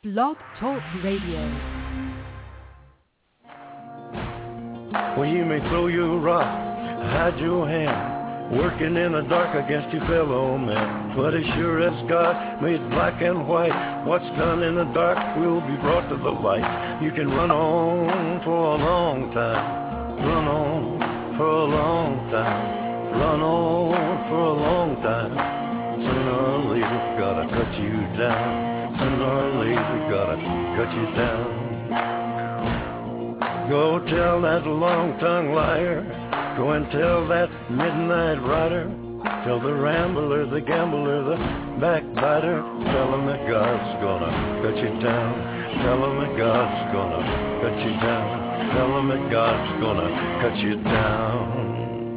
Blog Talk Radio. Well, you may throw your rock, hide your hand, working in the dark against your fellow man. But as sure as God made black and white, what's done in the dark will be brought to the light. You can run on for a long time, run on for a long time, run on for a long time. Sooner or later, gotta cut you down. Sooner or later, gotta cut you down. Go tell that long-tongued liar. Go and tell that midnight rider. Tell the rambler, the gambler, the backbiter. Tell him that God's gonna cut you down. Tell him that God's gonna cut you down. Tell him that God's gonna cut you down.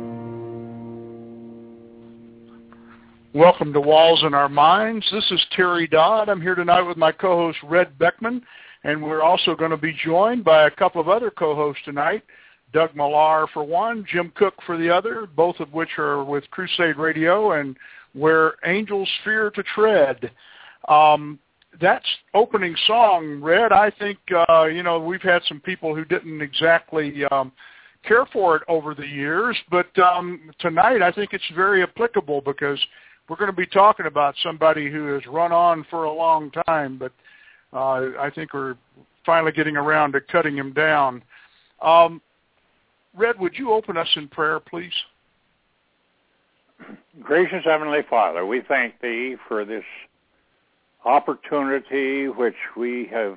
Welcome to Walls in Our Minds. This is Terry Dodd. I'm here tonight with my co-host Red Beckman, and we're also going to be joined by a couple of other co-hosts tonight, Doug Millar for one, Jim Cook for the other, both of which are with Crusade Radio and Where Angels Fear to Tread. That's opening song, Red. I think, we've had some people who didn't exactly care for it over the years, but tonight I think it's very applicable because we're going to be talking about somebody who has run on for a long time, but I think we're finally getting around to cutting him down. Red, would you open us in prayer, please? Gracious Heavenly Father, we thank Thee for this opportunity which we have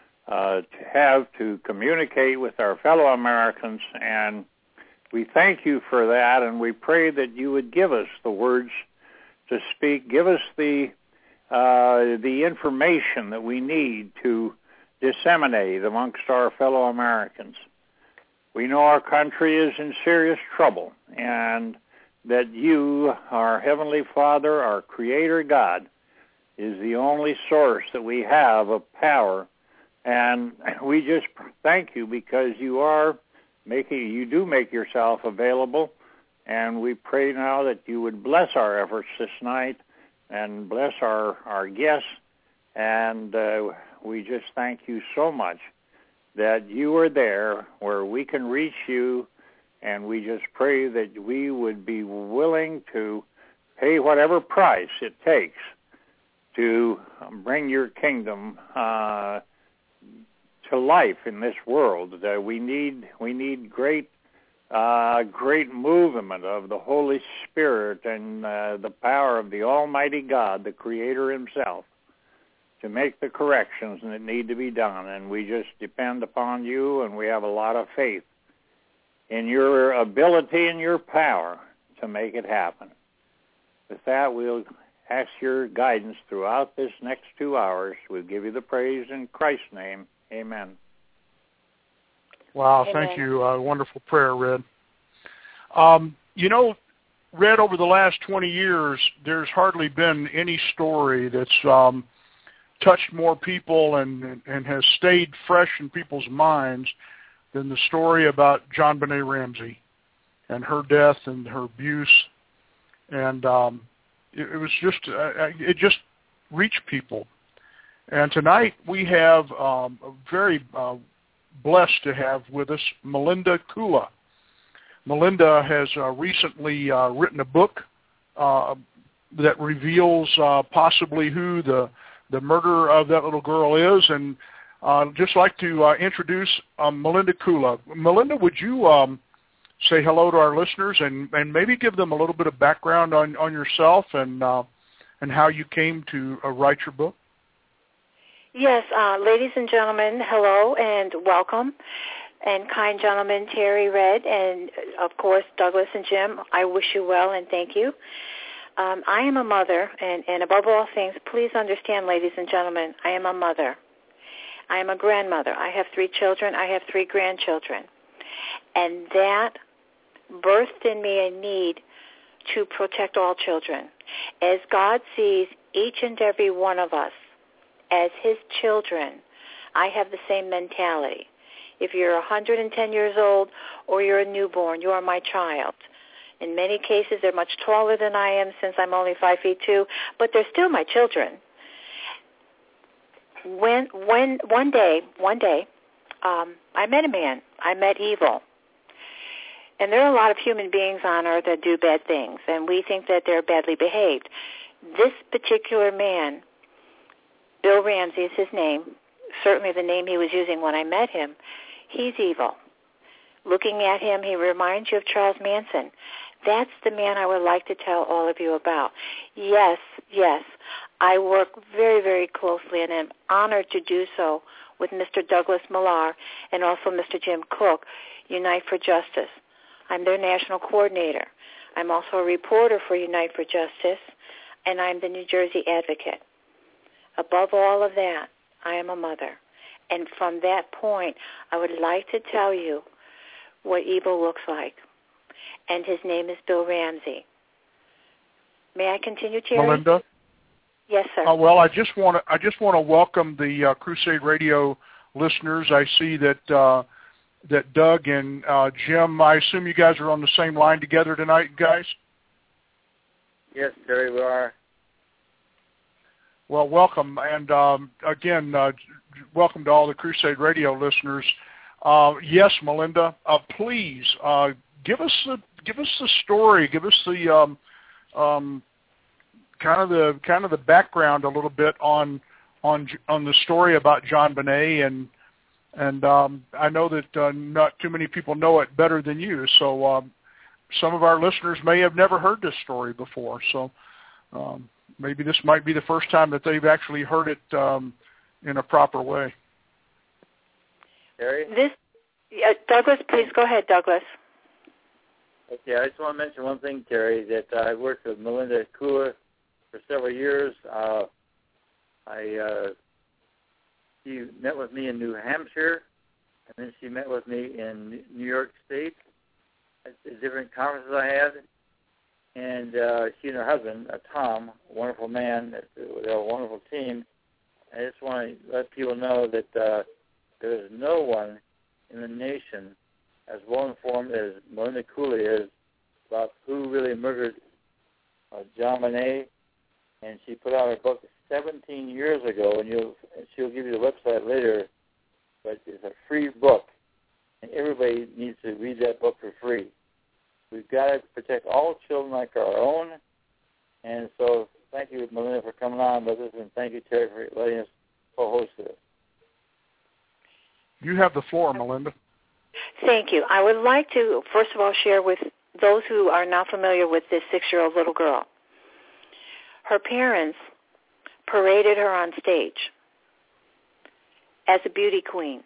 to communicate with our fellow Americans, and we thank You for that, and we pray that You would give us the words to speak, give us the information that we need to disseminate amongst our fellow Americans. We know our country is in serious trouble, and that You, our Heavenly Father, our Creator God, is the only source that we have of power. And we just thank You because You do make Yourself available, and we pray now that You would bless our efforts this night and bless our guests, and we just thank You so much that You are there where we can reach You, and we just pray that we would be willing to pay whatever price it takes to bring Your kingdom to life in this world. We need great movement of the Holy Spirit and the power of the Almighty God, the Creator Himself, to make the corrections that need to be done. And we just depend upon You, and we have a lot of faith in Your ability and Your power to make it happen. With that, we'll ask Your guidance throughout this next 2 hours. We'll give You the praise in Christ's name. Amen. Wow, Amen. Thank you. Wonderful prayer, Red. Red, over the last 20 years, there's hardly been any story that's touched more people and has stayed fresh in people's minds than the story about JonBenét Ramsey and her death and her abuse. And it just reached people. And tonight we have very blessed to have with us Melinda Kula. Melinda has recently written a book that reveals possibly who the murderer of that little girl is, and I'd just like to introduce Melinda Kula. Melinda, would you say hello to our listeners and maybe give them a little bit of background on yourself and how you came to write your book? Yes, ladies and gentlemen, hello and welcome. And kind gentlemen, Terry, Red, and of course Douglas and Jim, I wish you well and thank you. I am a mother, and above all things, please understand, ladies and gentlemen, I am a mother. I am a grandmother. I have 3 children. I have 3 grandchildren. And that birthed in me a need to protect all children. As God sees each and every one of us as His children, I have the same mentality. If you're 110 years old or you're a newborn, you are my child. In many cases, they're much taller than I am since I'm only 5'2", but they're still my children. one day, I met a man. I met evil. And there are a lot of human beings on earth that do bad things, and we think that they're badly behaved. This particular man, Bill Ramsey is his name, certainly the name he was using when I met him, he's evil. Looking at him, he reminds you of Charles Manson. That's the man I would like to tell all of you about. Yes, I work very, very closely, and am honored to do so with Mr. Douglas Millar and also Mr. Jim Cook, Unite for Justice. I'm their national coordinator. I'm also a reporter for Unite for Justice, and I'm the New Jersey Advocate. Above all of that, I am a mother. And from that point, I would like to tell you what evil looks like. And his name is Bill Ramsey. May I continue, Terry? Melinda? Yes, sir. Well, I just want to welcome the Crusade Radio listeners. I see that that Doug and Jim, I assume you guys are on the same line together tonight, guys? Yes, Terry, we are. Well, welcome, and again, welcome to all the Crusade Radio listeners. Yes, Melinda, please give us the story. Give us the kind of the background a little bit on the story about JonBenét, and I know that not too many people know it better than you. So some of our listeners may have never heard this story before. So maybe this might be the first time that they've actually heard it in a proper way. Terry? Douglas, please go ahead, Douglas. Okay, I just want to mention one thing, Terry, that I worked with Melinda Kula for several years. She met with me in New Hampshire, and then she met with me in New York State at the different conferences I had. And she and her husband, Tom, a wonderful man, they're a wonderful team. I just want to let people know that there is no one in the nation as well informed as Melinda Cooley is about who really murdered JonBenét. And she put out a book 17 years ago, and she'll give you the website later, but it's a free book, and everybody needs to read that book for free. We've got to protect all children like our own, and so thank you, Melinda, for coming on with us, and thank you, Terry, for letting us co-host this. You have the floor, Melinda. Thank you. I would like to, first of all, share with those who are not familiar with this 6-year-old little girl. Her parents paraded her on stage as a beauty queen.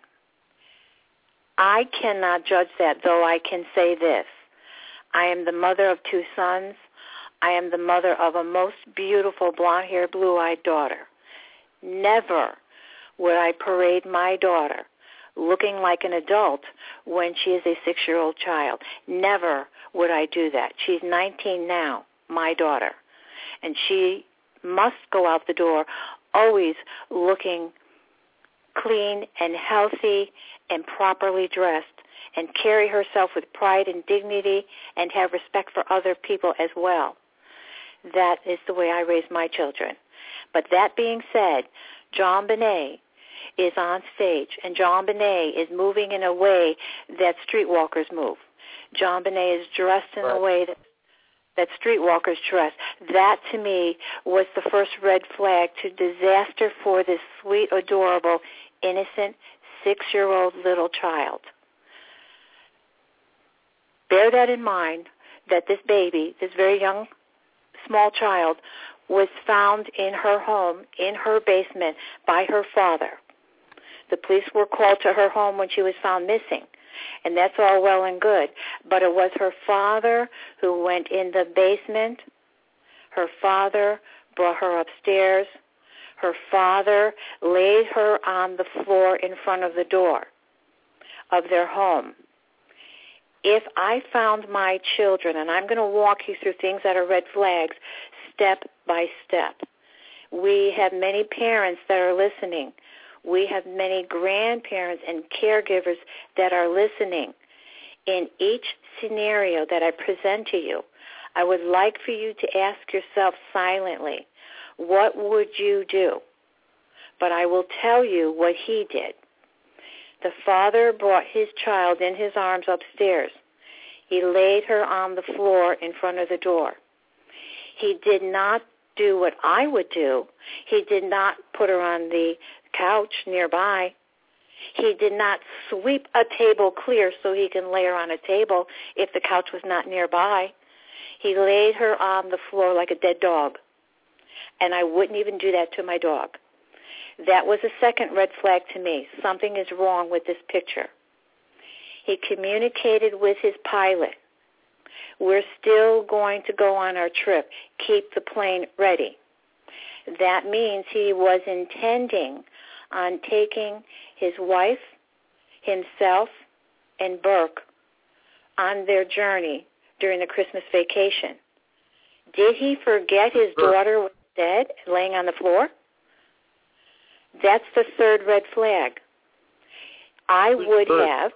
I cannot judge that, though I can say this. I am the mother of 2 sons. I am the mother of a most beautiful blonde-haired, blue-eyed daughter. Never would I parade my daughter looking like an adult when she is a 6-year-old child. Never would I do that. She's 19 now, my daughter. And she must go out the door always looking clean and healthy and properly dressed, and carry herself with pride and dignity and have respect for other people as well. That is the way I raise my children. But that being said, JonBenét is on stage, and JonBenét is moving in a way that streetwalkers move. JonBenét is dressed in a way that streetwalkers dress. That, to me, was the first red flag to disaster for this sweet, adorable, innocent 6-year-old little child. Bear that in mind, that this baby, this very young, small child, was found in her home, in her basement, by her father. The police were called to her home when she was found missing, and that's all well and good. But it was her father who went in the basement. Her father brought her upstairs. Her father laid her on the floor in front of the door of their home. If I found my children, and I'm going to walk you through things that are red flags step by step. We have many parents that are listening. We have many grandparents and caregivers that are listening. In each scenario that I present to you, I would like for you to ask yourself silently, what would you do? but I will tell you what he did. The father brought his child in his arms upstairs. He laid her on the floor in front of the door. He did not do what I would do. He did not put her on the couch nearby. He did not sweep a table clear so he can lay her on a table if the couch was not nearby. He laid her on the floor like a dead dog. And I wouldn't even do that to my dog. That was a second red flag to me. Something is wrong with this picture. He communicated with his pilot. We're still going to go on our trip. Keep the plane ready. That means he was intending on taking his wife, himself, and Burke on their journey during the Christmas vacation. Did he forget his daughter was dead, laying on the floor? That's the third red flag. I would have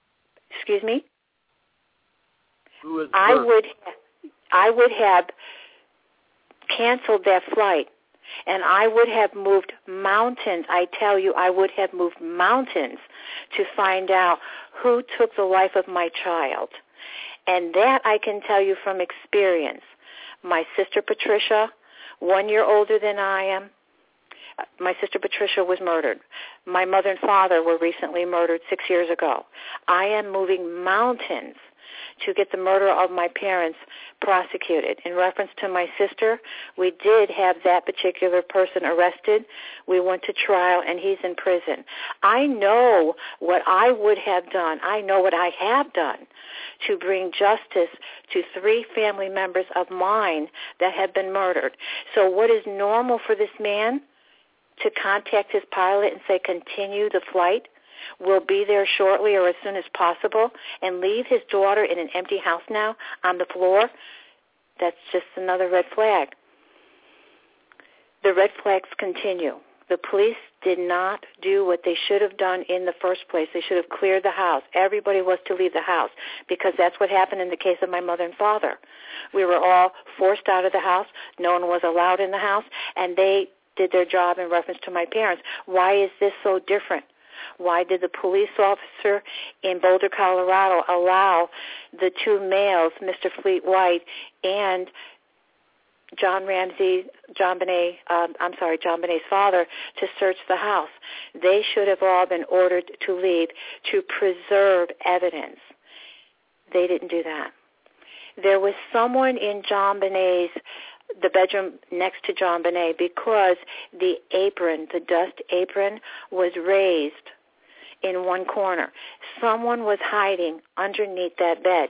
canceled that flight, and I would have moved mountains. I tell you, I would have moved mountains to find out who took the life of my child. And that I can tell you from experience. My sister Patricia, 1 year older than I am, my sister Patricia was murdered. My mother and father were recently murdered 6 years ago. I am moving mountains to get the murder of my parents prosecuted. In reference to my sister, we did have that particular person arrested. We went to trial, and he's in prison. I know what I would have done. I know what I have done to bring justice to 3 family members of mine that have been murdered. So what is normal for this man? To contact his pilot and say, continue the flight, we'll be there shortly or as soon as possible, and leave his daughter in an empty house now on the floor? That's just another red flag. The red flags continue. The police did not do what they should have done in the first place. They should have cleared the house. Everybody was to leave the house because that's what happened in the case of my mother and father. We were all forced out of the house. No one was allowed in the house, and they did their job in reference to my parents. Why is this so different? Why did the police officer in Boulder, Colorado, allow the 2 males, Mr. Fleet White and John Bené's father, to search the house? They should have all been ordered to leave to preserve evidence. They didn't do that. There was someone in John Bené's the bedroom next to John Bené because the apron, the dust apron, was raised in one corner. Someone was hiding underneath that bed.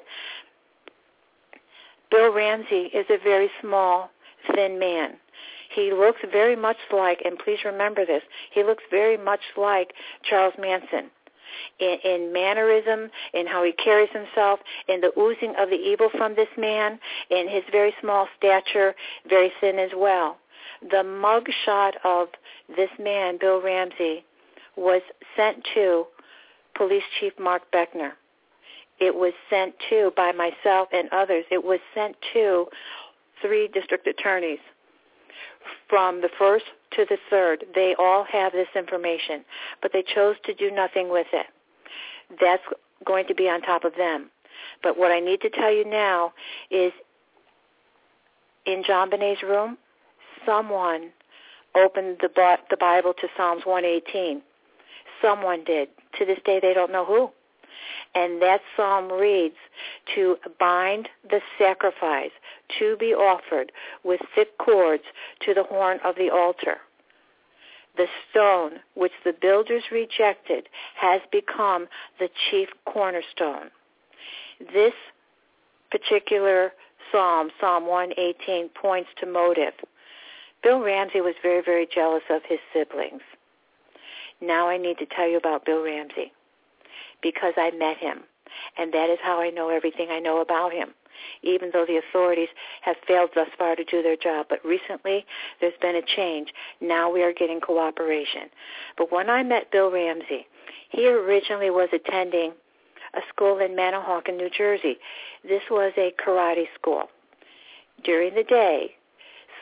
Bill Ramsey is a very small, thin man. He looks very much like, and please remember this, he looks very much like Charles Manson. In mannerism, in how he carries himself, in the oozing of the evil from this man, in his very small stature, very thin as well. The mug shot of this man, Bill Ramsey, was sent to Police Chief Mark Beckner. It was sent to, by myself and others, it was sent to 3 district attorneys. From the 1st to the 3rd, they all have this information, but they chose to do nothing with it. That's going to be on top of them. But what I need to tell you now is in John Bené's room, someone opened the Bible to Psalms 118. Someone did. To this day, they don't know who. And that psalm reads, to bind the sacrifice to be offered with thick cords to the horn of the altar. The stone which the builders rejected has become the chief cornerstone. This particular psalm, Psalm 118, points to motive. Bill Ramsey was very, very jealous of his siblings. Now I need to tell you about Bill Ramsey because I met him, and that is how I know everything I know about him, even though the authorities have failed thus far to do their job. But recently, there's been a change. Now we are getting cooperation. But when I met Bill Ramsey, he originally was attending a school in Manahawkin, New Jersey. This was a karate school. During the day,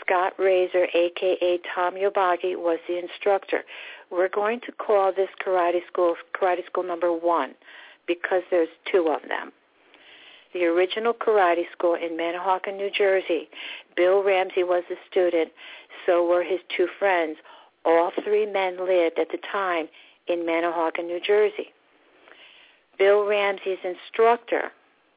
Scott Razor, a.k.a. Tom Yobagi, was the instructor. We're going to call this karate school number 1 because there's 2 of them. The original karate school in Manahawkin, New Jersey. Bill Ramsey was the student, so were his 2 friends. All 3 men lived at the time in Manahawkin, New Jersey. Bill Ramsey's instructor,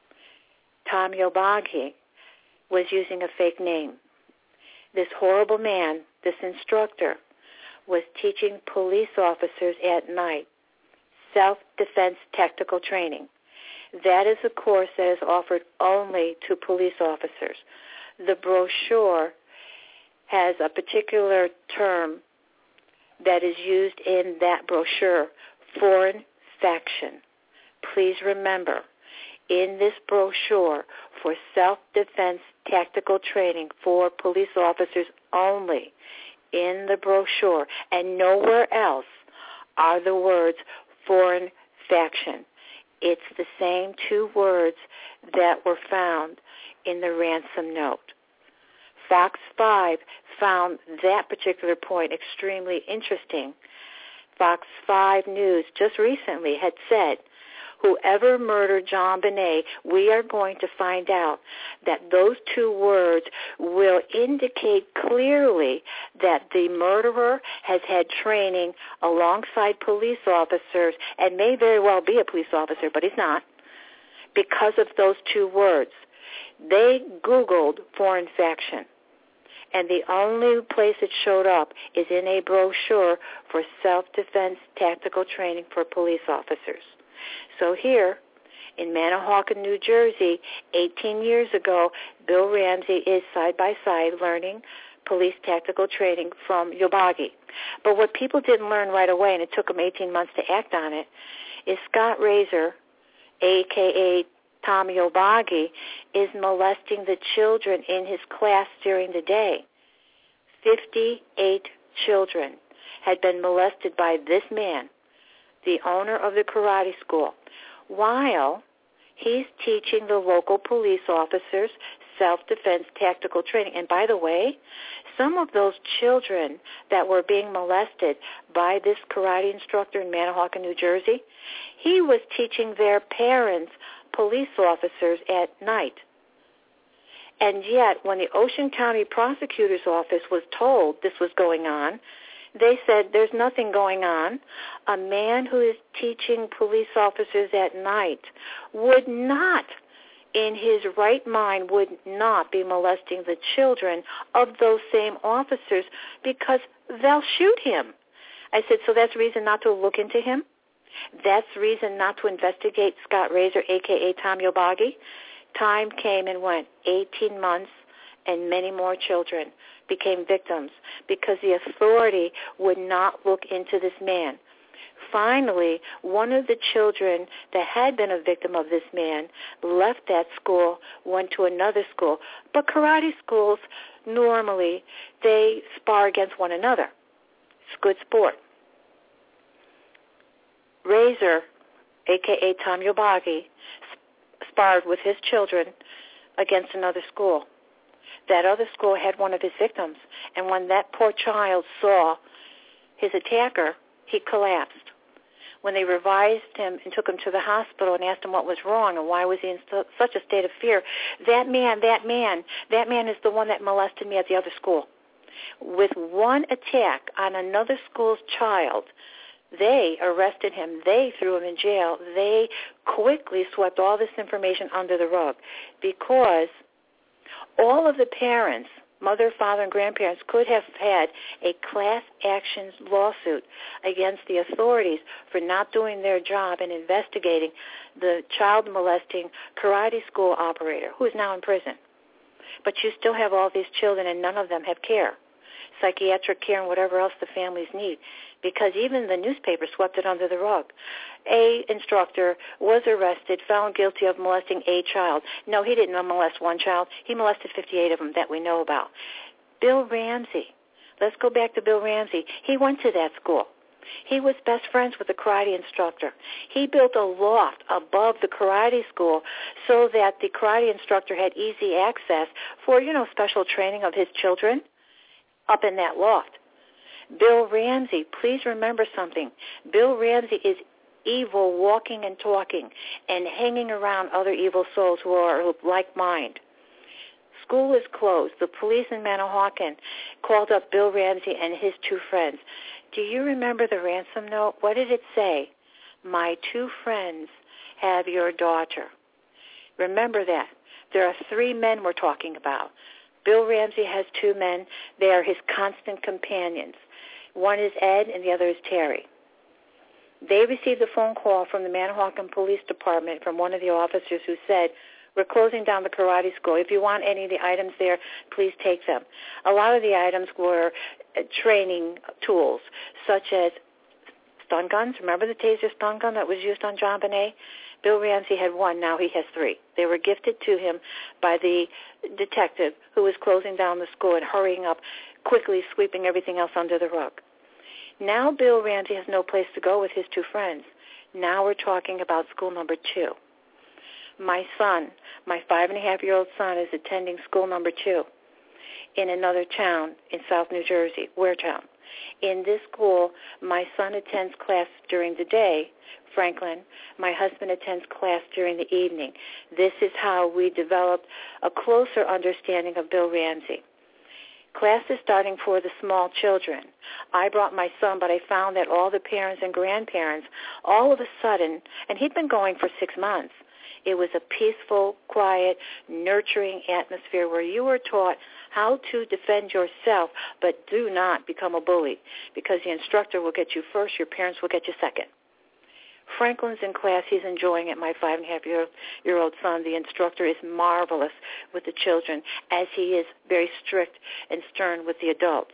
Tom Yobagi, was using a fake name. This horrible man, this instructor, was teaching police officers at night self-defense tactical training. That is a course that is offered only to police officers. The brochure has a particular term that is used in that brochure, foreign faction. Please remember, in this brochure for self-defense tactical training for police officers only, in the brochure and nowhere else are the words foreign faction. It's the same 2 words that were found in the ransom note. Fox 5 found that particular point extremely interesting. Fox 5 News just recently had said, whoever murdered John Bonet, we are going to find out that those 2 words will indicate clearly that the murderer has had training alongside police officers and may very well be a police officer, but he's not, because of those 2 words. They Googled foreign faction, and the only place it showed up is in a brochure for self-defense tactical training for police officers. So here, in Manahawkin, New Jersey, 18 years ago, Bill Ramsey is side-by-side learning police tactical training from Yobagi. But what people didn't learn right away, and it took them 18 months to act on it, is Scott Razor, a.k.a. Tom Yobagi, is molesting the children in his class during the day. 58 children had been molested by this man, the owner of the karate school, while he's teaching the local police officers self-defense tactical training. And by the way, some of those children that were being molested by this karate instructor in Manahawkin, New Jersey, he was teaching their parents, police officers, at night. And yet, when the Ocean County Prosecutor's Office was told this was going on, they said, there's nothing going on. A man who is teaching police officers at night would not, in his right mind, would not be molesting the children of those same officers because they'll shoot him. I said, so that's reason not to look into him? That's reason not to investigate Scott Razor, a.k.a. Tom Yobagi? Time came and went, 18 months, and many more children became victims because the authority would not look into this man. Finally, one of the children that had been a victim of this man left that school, went to another school. But karate schools, normally, they spar against one another. It's good sport. Razor, a.k.a. Tom Yobagi, sparred with his children against another school. That other school had one of his victims, and when that poor child saw his attacker, he collapsed. When they revised him and took him to the hospital and asked him what was wrong and why was he in such a state of fear, that man is the one that molested me at the other school. With one attack on another school's child, they arrested him. They threw him in jail. They quickly swept all this information under the rug because all of the parents, mother, father, and grandparents, could have had a class action lawsuit against the authorities for not doing their job in investigating the child molesting karate school operator who is now in prison. But you still have all these children and none of them have care, psychiatric care and whatever else the families need, because even the newspaper swept it under the rug. A instructor was arrested, found guilty of molesting a child. No, he didn't molest one child. He molested 58 of them that we know about. Bill Ramsey. Let's go back to Bill Ramsey. He went to that school. He was best friends with the karate instructor. He built a loft above the karate school so that the karate instructor had easy access for, special training of his children. up in that loft. Bill Ramsey, please remember something. Bill Ramsey is evil, walking and talking and hanging around other evil souls who are like mind. School is closed. The police in Manahawkin called up Bill Ramsey and his two friends. Do you remember the ransom note? What did it say? My two friends have your daughter. Remember that. There are 3 men we're talking about. Bill Ramsey has 2 men. They are his constant companions. One is Ed and the other is Terry. They received a phone call from the Manahawkin Police Department from one of the officers who said, we're closing down the karate school. If you want any of the items there, please take them. A lot of the items were training tools, such as stun guns. Remember the taser stun gun that was used on John Bonet? Bill Ramsey had 1. Now he has 3. They were gifted to him by the detective who was closing down the school and hurrying up, quickly sweeping everything else under the rug. Now Bill Ramsey has no place to go with his 2 friends. Now we're talking about school number 2. My son, my 5.5-year-old son, is attending school number 2 in another town in South New Jersey, Waretown. In this school, my son attends class during the day, Franklin. My husband attends class during the evening. This is how we developed a closer understanding of Bill Ramsey. Class is starting for the small children. I brought my son, but I found that all the parents and grandparents, all of a sudden, and he'd been going for 6 months, it was a peaceful, quiet, nurturing atmosphere where you were taught how to defend yourself, but do not become a bully, because the instructor will get you first, your parents will get you second. Franklin's in class. He's enjoying it, my 5.5-year-old son. The instructor is marvelous with the children, as he is very strict and stern with the adults.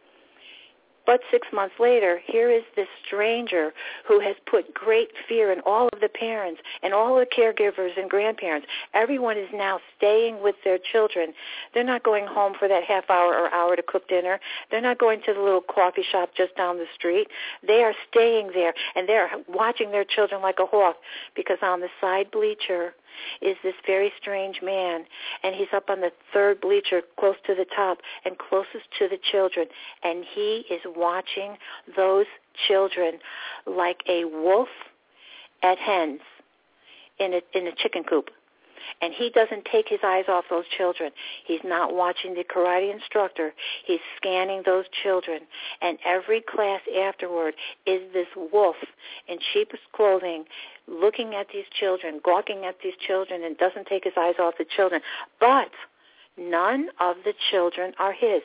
But 6 months later, here is this stranger who has put great fear in all of the parents and all the caregivers and grandparents. Everyone is now staying with their children. They're not going home for that half hour or hour to cook dinner. They're not going to the little coffee shop just down the street. They are staying there, and they're watching their children like a hawk, because on the side bleacher is this very strange man, and he's up on the 3rd bleacher close to the top and closest to the children, and he is watching those children like a wolf at hens in a chicken coop. And he doesn't take his eyes off those children. He's not watching the karate instructor. He's scanning those children. And every class afterward is this wolf in sheep's clothing looking at these children, gawking at these children, and doesn't take his eyes off the children. But none of the children are his.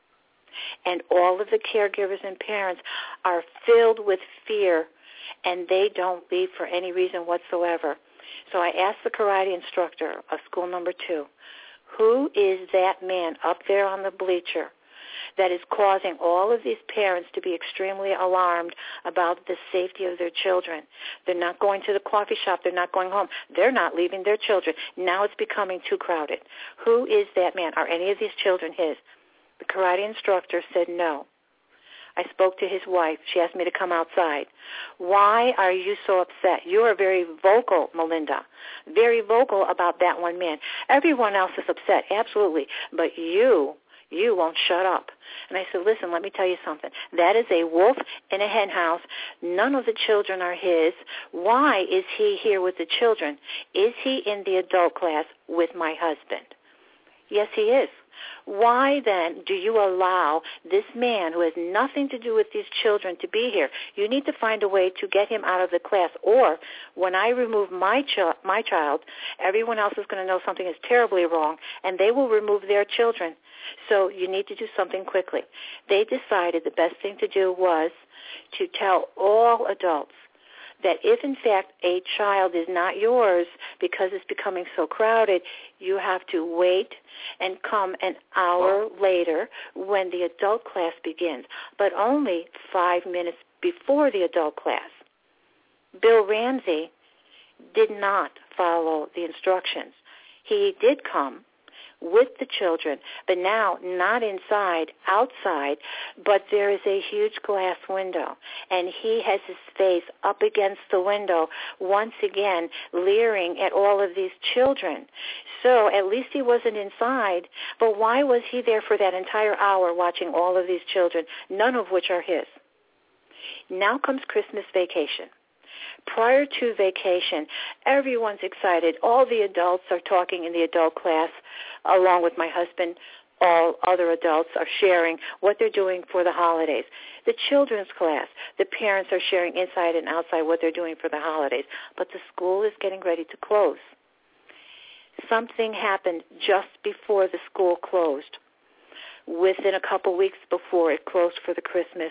And all of the caregivers and parents are filled with fear, and they don't leave for any reason whatsoever. So I asked the karate instructor of school number 2, who is that man up there on the bleacher that is causing all of these parents to be extremely alarmed about the safety of their children? They're not going to the coffee shop. They're not going home. They're not leaving their children. Now it's becoming too crowded. Who is that man? Are any of these children his? The karate instructor said no. I spoke to his wife. She asked me to come outside. Why are you so upset? You are very vocal, Melinda, very vocal about that one man. Everyone else is upset, absolutely, but you won't shut up. And I said, listen, let me tell you something. That is a wolf in a hen house. None of the children are his. Why is he here with the children? Is he in the adult class with my husband? Yes, he is. Why then do you allow this man who has nothing to do with these children to be here? You need to find a way to get him out of the class, or when I remove my child, everyone else is going to know something is terribly wrong, and they will remove their children. So you need to do something quickly. They decided the best thing to do was to tell all adults that if, in fact, a child is not yours because it's becoming so crowded, you have to wait and come an hour later when the adult class begins, but only 5 minutes before the adult class. Bill Ramsey did not follow the instructions. He did come with the children, but now not inside, outside, but there is a huge glass window, and he has his face up against the window, once again leering at all of these children. So at least he wasn't inside, but why was he there for that entire hour watching all of these children, none of which are his? Now comes Christmas vacation. Prior to vacation, everyone's excited. All the adults are talking in the adult class, along with my husband. All other adults are sharing what they're doing for the holidays. The children's class, the parents are sharing inside and outside what they're doing for the holidays. But the school is getting ready to close. Something happened just before the school closed. Within a couple weeks before it closed for the Christmas,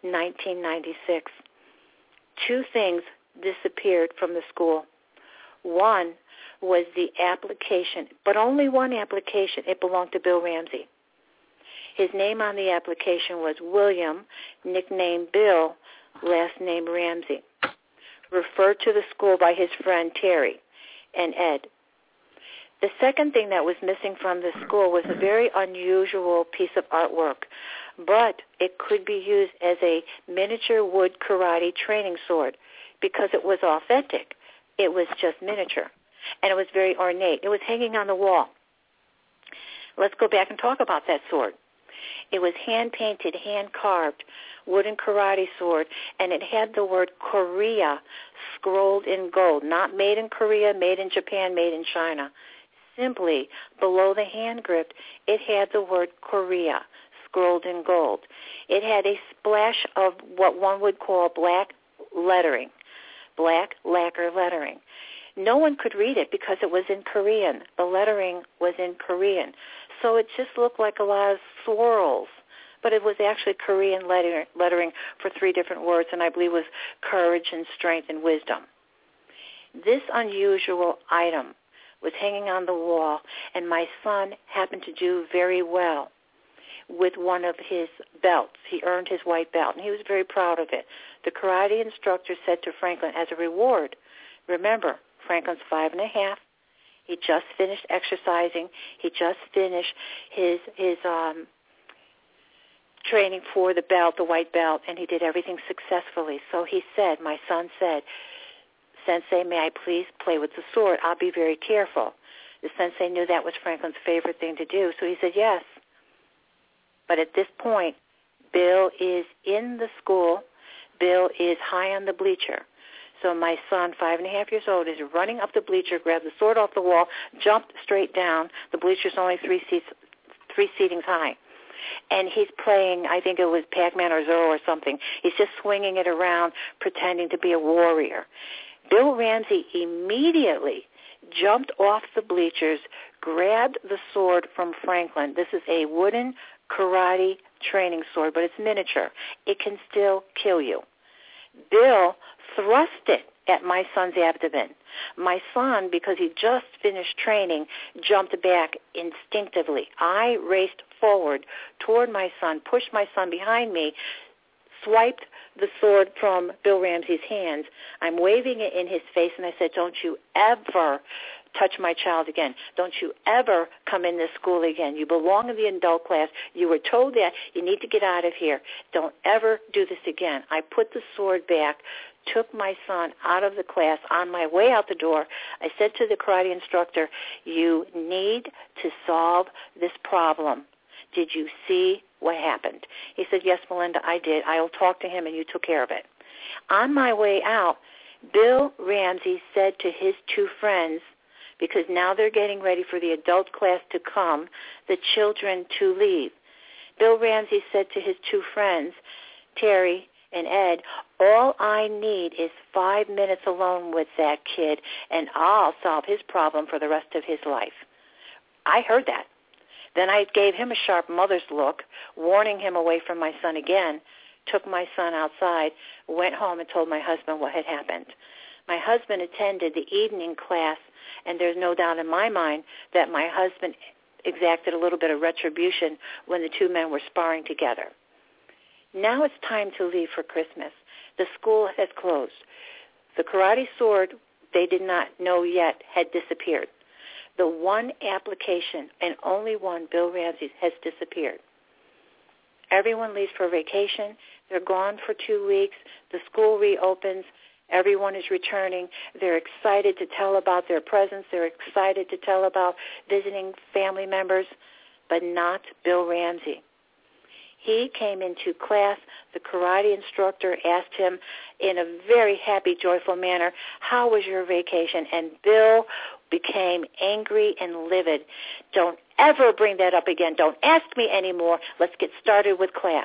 1996. Two things disappeared from the school. One was the application, but only one application. It belonged to Bill Ramsey. His name on the application was William, nicknamed Bill, last name Ramsey, referred to the school by his friend Terry and Ed. The second thing that was missing from the school was a very unusual piece of artwork, but it could be used as a miniature wood karate training sword because it was authentic. It was just miniature, and it was very ornate. It was hanging on the wall. Let's go back and talk about that sword. It was hand-painted, hand-carved, wooden karate sword, and it had the word Korea scrolled in gold, not made in Korea, made in Japan, made in China. Simply below the hand grip, it had the word Korea scrolled in gold. It had a splash of what one would call black lettering, black lacquer lettering. No one could read it because it was in Korean. The lettering was in Korean. So it just looked like a lot of swirls, but it was actually Korean lettering for three different words, and I believe it was courage and strength and wisdom. This unusual item was hanging on the wall, and my son happened to do very well with one of his belts. He earned his white belt, and he was very proud of it. The karate instructor said to Franklin, as a reward, remember, Franklin's 5.5. He just finished exercising. He just finished his training for the belt, the white belt, and he did everything successfully. So he said, my son said, Sensei, may I please play with the sword? I'll be very careful. The sensei knew that was Franklin's favorite thing to do, so he said yes. But at this point, Bill is in the school. Bill is high on the bleacher. So my son, 5.5 years old, is running up the bleacher, grabbed the sword off the wall, jumped straight down. The bleacher's only three seatings high. And he's playing, I think it was Pac-Man or Zorro or something. He's just swinging it around, pretending to be a warrior. Bill Ramsey immediately jumped off the bleachers, grabbed the sword from Franklin. This is a wooden karate training sword, but it's miniature. It can still kill you. Bill thrust it at my son's abdomen. My son, because he just finished training, jumped back instinctively. I raced forward toward my son, pushed my son behind me, swiped the sword from Bill Ramsey's hands. I'm waving it in his face, and I said, don't you ever touch my child again. Don't you ever come in this school again. You belong in the adult class. You were told that. You need to get out of here. Don't ever do this again. I put the sword back, took my son out of the class. On my way out the door, I said to the karate instructor, you need to solve this problem. Did you see what happened? He said, yes, Melinda, I did. I'll talk to him, and you took care of it. On my way out, Bill Ramsey said to his two friends, because now they're getting ready for the adult class to come, the children to leave. Bill Ramsey said to his two friends, Terry and Ed, all I need is 5 minutes alone with that kid, and I'll solve his problem for the rest of his life. I heard that. Then I gave him a sharp mother's look, warning him away from my son again, took my son outside, went home and told my husband what had happened. My husband attended the evening class, and there's no doubt in my mind that my husband exacted a little bit of retribution when the two men were sparring together. Now it's time to leave for Christmas. The school has closed. The karate sword, they did not know yet, had disappeared. The one application, and only one, Bill Ramsey, has disappeared. Everyone leaves for vacation. They're gone for 2 weeks. The school reopens. Everyone is returning. They're excited to tell about their presence. They're excited to tell about visiting family members, but not Bill Ramsey. He came into class. The karate instructor asked him in a very happy, joyful manner, "How was your vacation?" And Bill became angry and livid. "Don't ever bring that up again. Don't ask me anymore. Let's get started with class."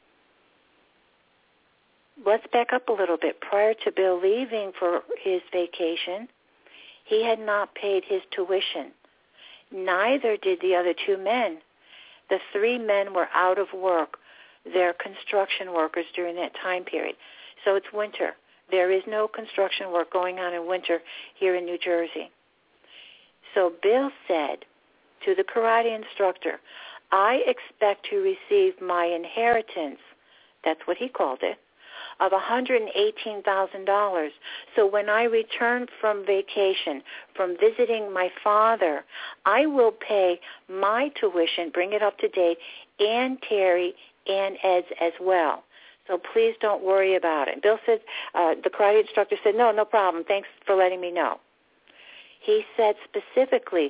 Let's back up a little bit. Prior to Bill leaving for his vacation, he had not paid his tuition. Neither did the other two men. The three men were out of work. They're construction workers during that time period. So it's winter. There is no construction work going on in winter here in New Jersey. So Bill said to the karate instructor, "I expect to receive my inheritance," that's what he called it, "of $118,000. So when I return from vacation, from visiting my father, I will pay my tuition, bring it up to date, and Terry and Ed's as well. So please don't worry about it." Bill said, the karate instructor said, no problem. Thanks for letting me know. He said specifically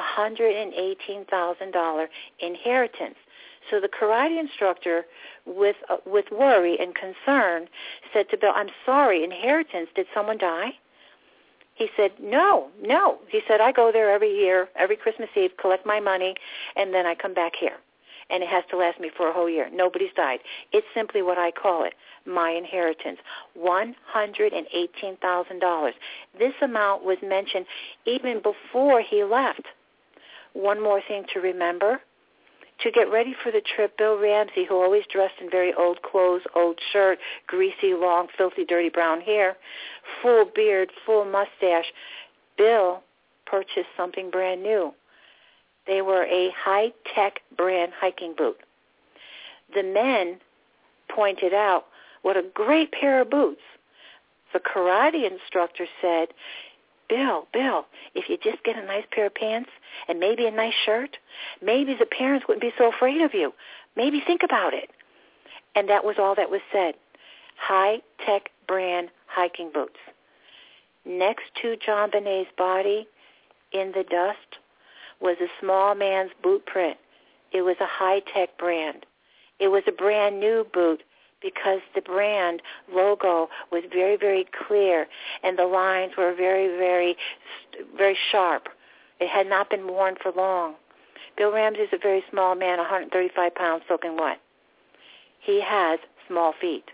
$118,000 inheritance. So the karate instructor, with worry and concern, said to Bill, "I'm sorry, inheritance, did someone die?" He said, no. He said, "I go there every year, every Christmas Eve, collect my money, and then I come back here. And it has to last me for a whole year. Nobody's died. It's simply what I call it, my inheritance, $118,000. This amount was mentioned even before he left. One more thing to remember. To get ready for the trip, Bill Ramsey, who always dressed in very old clothes, old shirt, greasy, long, filthy, dirty brown hair, full beard, full mustache, Bill purchased something brand new. They were a high-tech brand hiking boot. The men pointed out, "What a great pair of boots." The karate instructor said, Bill, if you just get a nice pair of pants and maybe a nice shirt, maybe the parents wouldn't be so afraid of you. Maybe think about it." And that was all that was said. High-tech brand hiking boots. Next to John Bonet's body in the dust was a small man's boot print. It was a high-tech brand. It was a brand new boot, because the brand logo was very, very clear, and the lines were very, very, very sharp. It had not been worn for long. Bill Ramsey is a very small man, 135 pounds, soaking wet. He has small feet.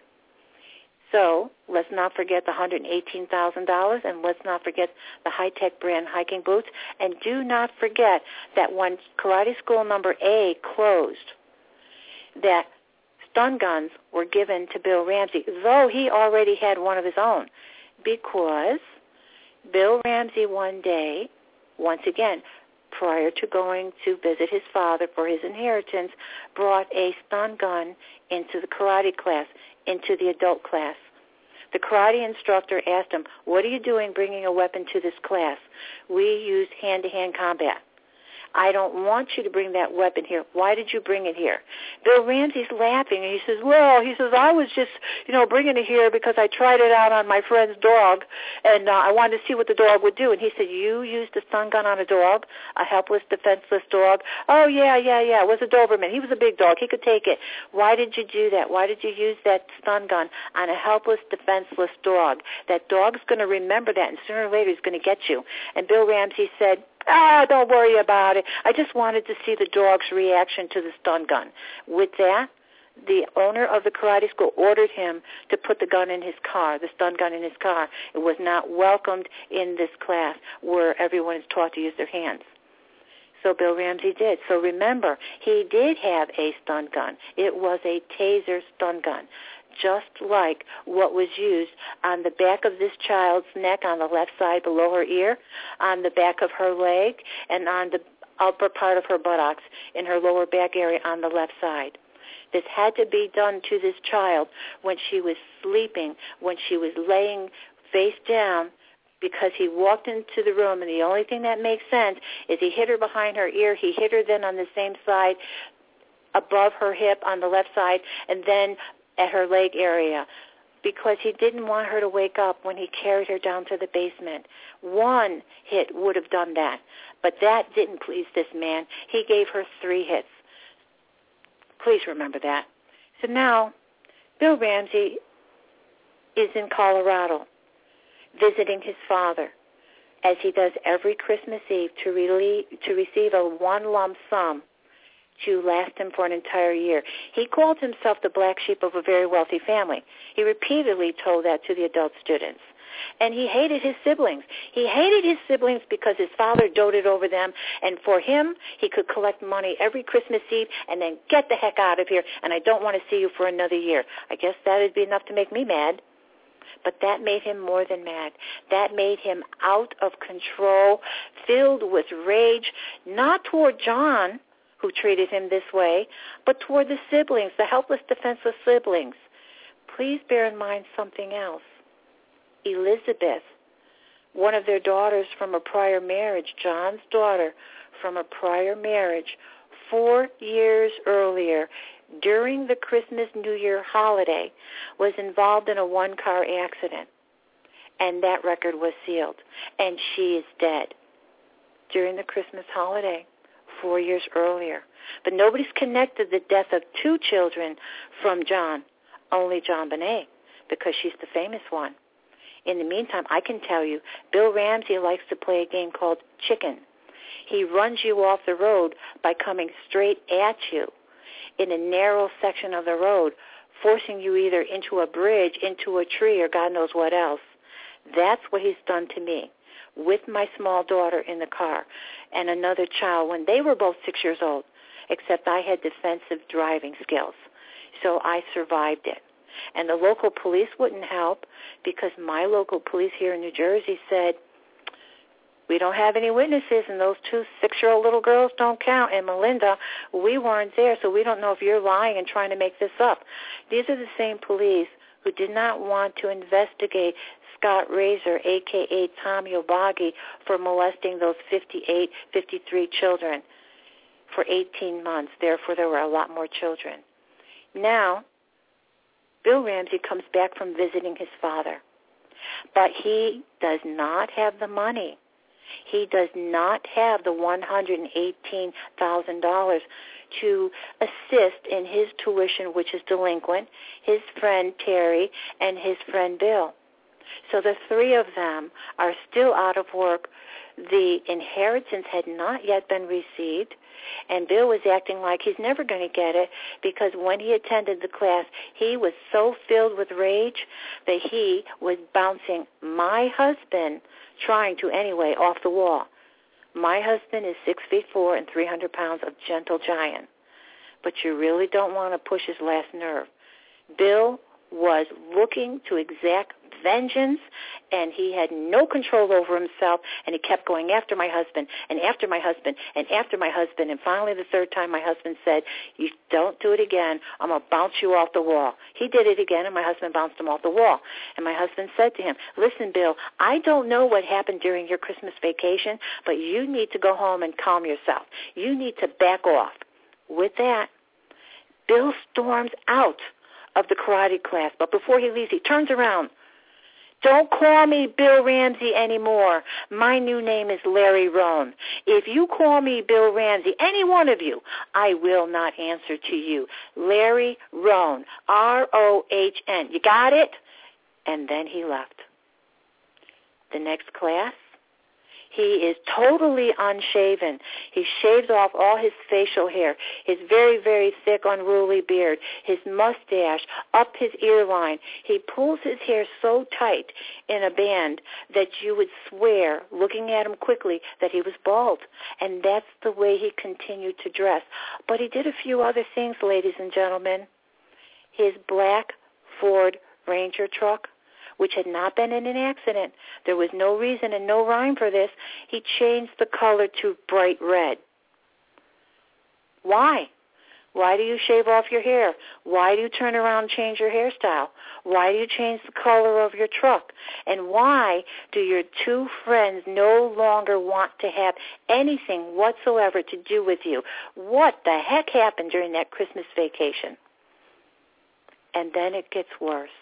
So let's not forget the $118,000, and let's not forget the high-tech brand hiking boots, and do not forget that when Karate School number A closed, that stun guns were given to Bill Ramsey, though he already had one of his own, because Bill Ramsey one day, once again, prior to going to visit his father for his inheritance, brought a stun gun into the karate class, into the adult class. The karate instructor asked him, "What are you doing bringing a weapon to this class? We use hand-to-hand combat. I don't want you to bring that weapon here. Why did you bring it here?" Bill Ramsey's laughing, and he says, I was just, bringing it here because I tried it out on my friend's dog, and I wanted to see what the dog would do. And he said, "You used a stun gun on a dog, a helpless, defenseless dog?" "Oh, yeah. It was a Doberman. He was a big dog. He could take it." "Why did you do that? Why did you use that stun gun on a helpless, defenseless dog? That dog's going to remember that, and sooner or later he's going to get you." And Bill Ramsey said, "Don't worry about it. I just wanted to see the dog's reaction to the stun gun." With that, the owner of the karate school ordered him to put the gun in his car, the stun gun in his car. It was not welcomed in this class where everyone is taught to use their hands. So Bill Ramsey did. So remember, he did have a stun gun. It was a taser stun gun, just like what was used on the back of this child's neck on the left side below her ear, on the back of her leg, and on the upper part of her buttocks in her lower back area on the left side. This had to be done to this child when she was sleeping, when she was laying face down, because he walked into the room, and the only thing that makes sense is he hit her behind her ear. He hit her then on the same side, above her hip on the left side, and then at her leg area, because he didn't want her to wake up when he carried her down to the basement. One hit would have done that, but that didn't please this man. He gave her 3 hits. Please remember that. So now, Bill Ramsey is in Colorado visiting his father, as he does every Christmas Eve, to receive a one lump sum to last him for an entire year. He called himself the black sheep of a very wealthy family. He repeatedly told that to the adult students. And he hated his siblings. He hated his siblings because his father doted over them, and for him, he could collect money every Christmas Eve and then get the heck out of here, and I don't want to see you for another year. I guess that would be enough to make me mad. But that made him more than mad. That made him out of control, filled with rage, not toward John, who treated him this way, but toward the siblings, the helpless, defenseless siblings. Please bear in mind something else. Elizabeth, one of their daughters from a prior marriage, John's daughter from a prior marriage, 4 years earlier, during the Christmas New Year holiday, was involved in a one-car accident, and that record was sealed, and she is dead during the Christmas holiday 4 years earlier. But nobody's connected the death of 2 children from John, only JonBenet, because she's the famous one. In the meantime, I can tell you, Bill Ramsey likes to play a game called chicken. He runs you off the road by coming straight at you in a narrow section of the road, forcing you either into a bridge, into a tree, or God knows what else. That's what he's done to me with my small daughter in the car and another child when they were both 6 years old, except I had defensive driving skills. So I survived it. And the local police wouldn't help because my local police here in New Jersey said, we don't have any witnesses, and those 2 6-year-old little girls don't count. And Melinda, we weren't there, so we don't know if you're lying and trying to make this up. These are the same police who did not want to investigate Scott Razor, a.k.a. Tommy Obagi, for molesting those 53 children for 18 months. Therefore, there were a lot more children. Now, Bill Ramsey comes back from visiting his father, but he does not have the money. He does not have the $118,000 to assist in his tuition, which is delinquent, his friend Terry, and his friend Bill. So the 3 of them are still out of work. The inheritance had not yet been received, and Bill was acting like he's never going to get it because when he attended the class, he was so filled with rage that he was bouncing my husband, trying to anyway, off the wall. My husband is 6'4" and 300 pounds of gentle giant, but you really don't want to push his last nerve. Bill was looking to exact vengeance, and he had no control over himself, and he kept going after my husband and after my husband and after my husband, and finally the 3rd time my husband said, you don't do it again, I'm going to bounce you off the wall. He did it again, and my husband bounced him off the wall. And my husband said to him, listen, Bill, I don't know what happened during your Christmas vacation, but you need to go home and calm yourself. You need to back off. With that, Bill storms out of the karate class, but before he leaves, he turns around. Don't call me Bill Ramsey anymore. My new name is Larry Rohn. If you call me Bill Ramsey, any one of you, I will not answer to you. Larry Rohn, R-O-H-N. You got it? And then he left. The next class, he is totally unshaven. He shaves off all his facial hair, his very, very thick, unruly beard, his mustache, up his ear line. He pulls his hair so tight in a band that you would swear, looking at him quickly, that he was bald. And that's the way he continued to dress. But he did a few other things, ladies and gentlemen. His black Ford Ranger truck, which had not been in an accident. There was no reason and no rhyme for this. He changed the color to bright red. Why? Why do you shave off your hair? Why do you turn around and change your hairstyle? Why do you change the color of your truck? And why do your two friends no longer want to have anything whatsoever to do with you? What the heck happened during that Christmas vacation? And then it gets worse.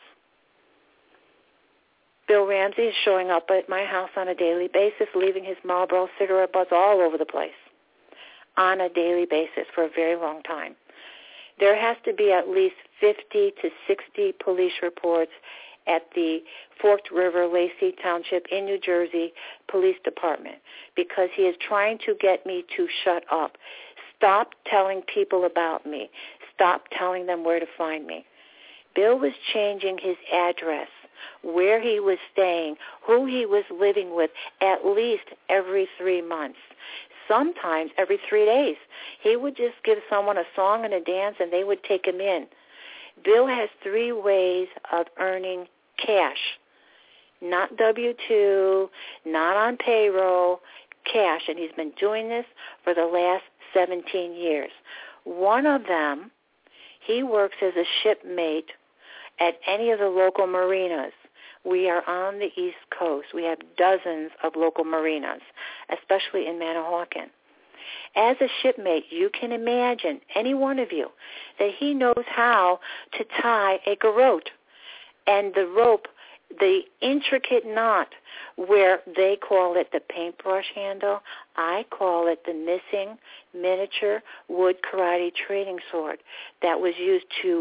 Bill Ramsey is showing up at my house on a daily basis, leaving his Marlboro cigarette butts all over the place on a daily basis for a very long time. There has to be at least 50 to 60 police reports at the Forked River, Lacey Township in New Jersey Police Department because he is trying to get me to shut up. Stop telling people about me. Stop telling them where to find me. Bill was changing his address, where he was staying, who he was living with, at least every 3 months. Sometimes every 3 days. He would just give someone a song and a dance, and they would take him in. Bill has 3 ways of earning cash. Not W-2, not on payroll, cash. And he's been doing this for the last 17 years. One of them, he works as a shipmate at any of the local marinas. We are on the East Coast. We have dozens of local marinas, especially in Manahawkin. As a shipmate, you can imagine, any one of you, that he knows how to tie a garrote. And the rope, the intricate knot, where they call it the paintbrush handle, I call it the missing miniature wood karate training sword that was used to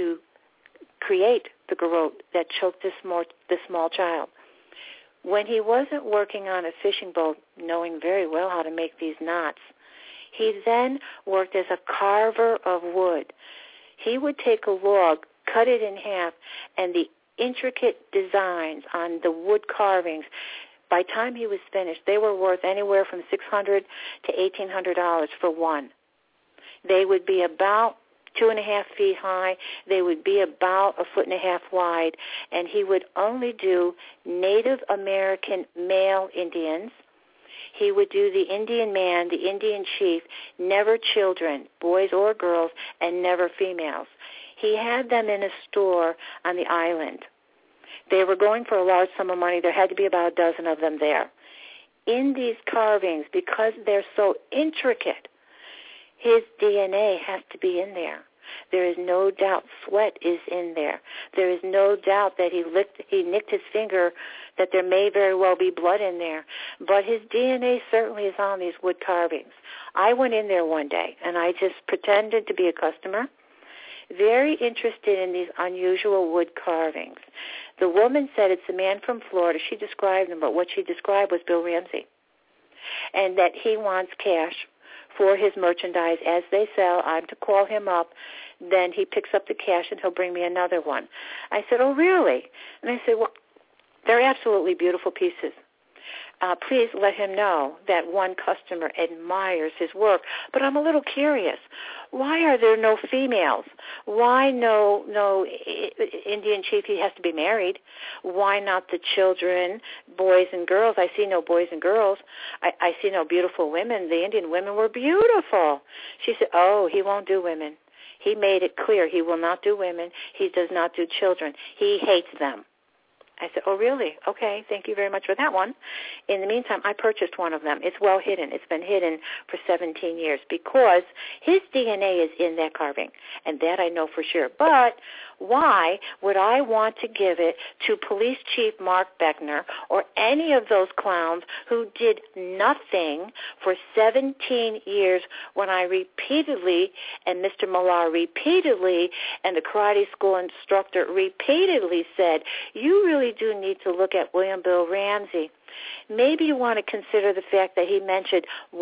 create the garrote that choked this small child. When he wasn't working on a fishing boat, knowing very well how to make these knots, he then worked as a carver of wood. He would take a log, cut it in half, and the intricate designs on the wood carvings, by the time he was finished, they were worth anywhere from $600 to $1,800 for one. They would be about 2.5 feet high. They would be about 1.5 feet wide, and he would only do Native American male Indians. He would do the Indian man, the Indian chief, never children, boys or girls, and never females. He had them in a store on the island. They were going for a large sum of money. There had to be about a dozen of them there. In these carvings, because they're so intricate, his DNA has to be in there. There is no doubt sweat is in there. There is no doubt that he nicked his finger, that there may very well be blood in there. But his DNA certainly is on these wood carvings. I went in there one day, and I just pretended to be a customer, very interested in these unusual wood carvings. The woman said it's a man from Florida. She described him, but what she described was Bill Ramsey, and that he wants cash for his merchandise as they sell. I'm to call him up. Then he picks up the cash and he'll bring me another one. I said, oh, really? And I said, well, they're absolutely beautiful pieces. Please let him know that one customer admires his work. But I'm a little curious. Why are there no females? Why no Indian chief? He has to be married. Why not the children, boys and girls? I see no boys and girls. I see no beautiful women. The Indian women were beautiful. She said, oh, he won't do women. He made it clear he will not do women. He does not do children. He hates them. I said, oh, really? Okay, thank you very much for that one. In the meantime, I purchased one of them. It's well hidden. It's been hidden for 17 years because his DNA is in that carving, and that I know for sure. But why would I want to give it to Police Chief Mark Beckner or any of those clowns who did nothing for 17 years when I repeatedly, and Mr. Millar repeatedly, and the karate school instructor repeatedly said, you really do need to look at William Bill Ramsey. Maybe you want to consider the fact that he mentioned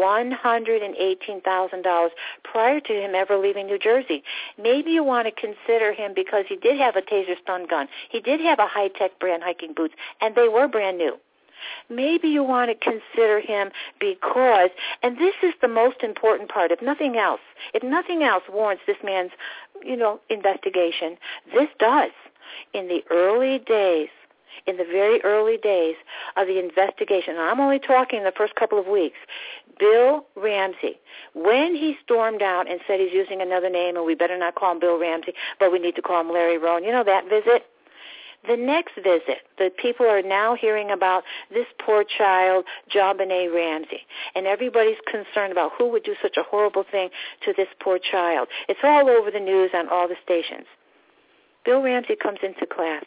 $118,000 prior to him ever leaving New Jersey. Maybe you want to consider him because he did have a taser stun gun. He did have a high-tech brand hiking boots, and they were brand new. Maybe you want to consider him because, and this is the most important part, if nothing else warrants this man's, investigation, this does. In the early days, in the very early days of the investigation, and I'm only talking the first couple of weeks, Bill Ramsey, when he stormed out and said he's using another name and we better not call him Bill Ramsey, but we need to call him Larry Rohn, you know that visit? The next visit, the people are now hearing about this poor child, JonBenét Ramsey, and everybody's concerned about who would do such a horrible thing to this poor child. It's all over the news on all the stations. Bill Ramsey comes into class,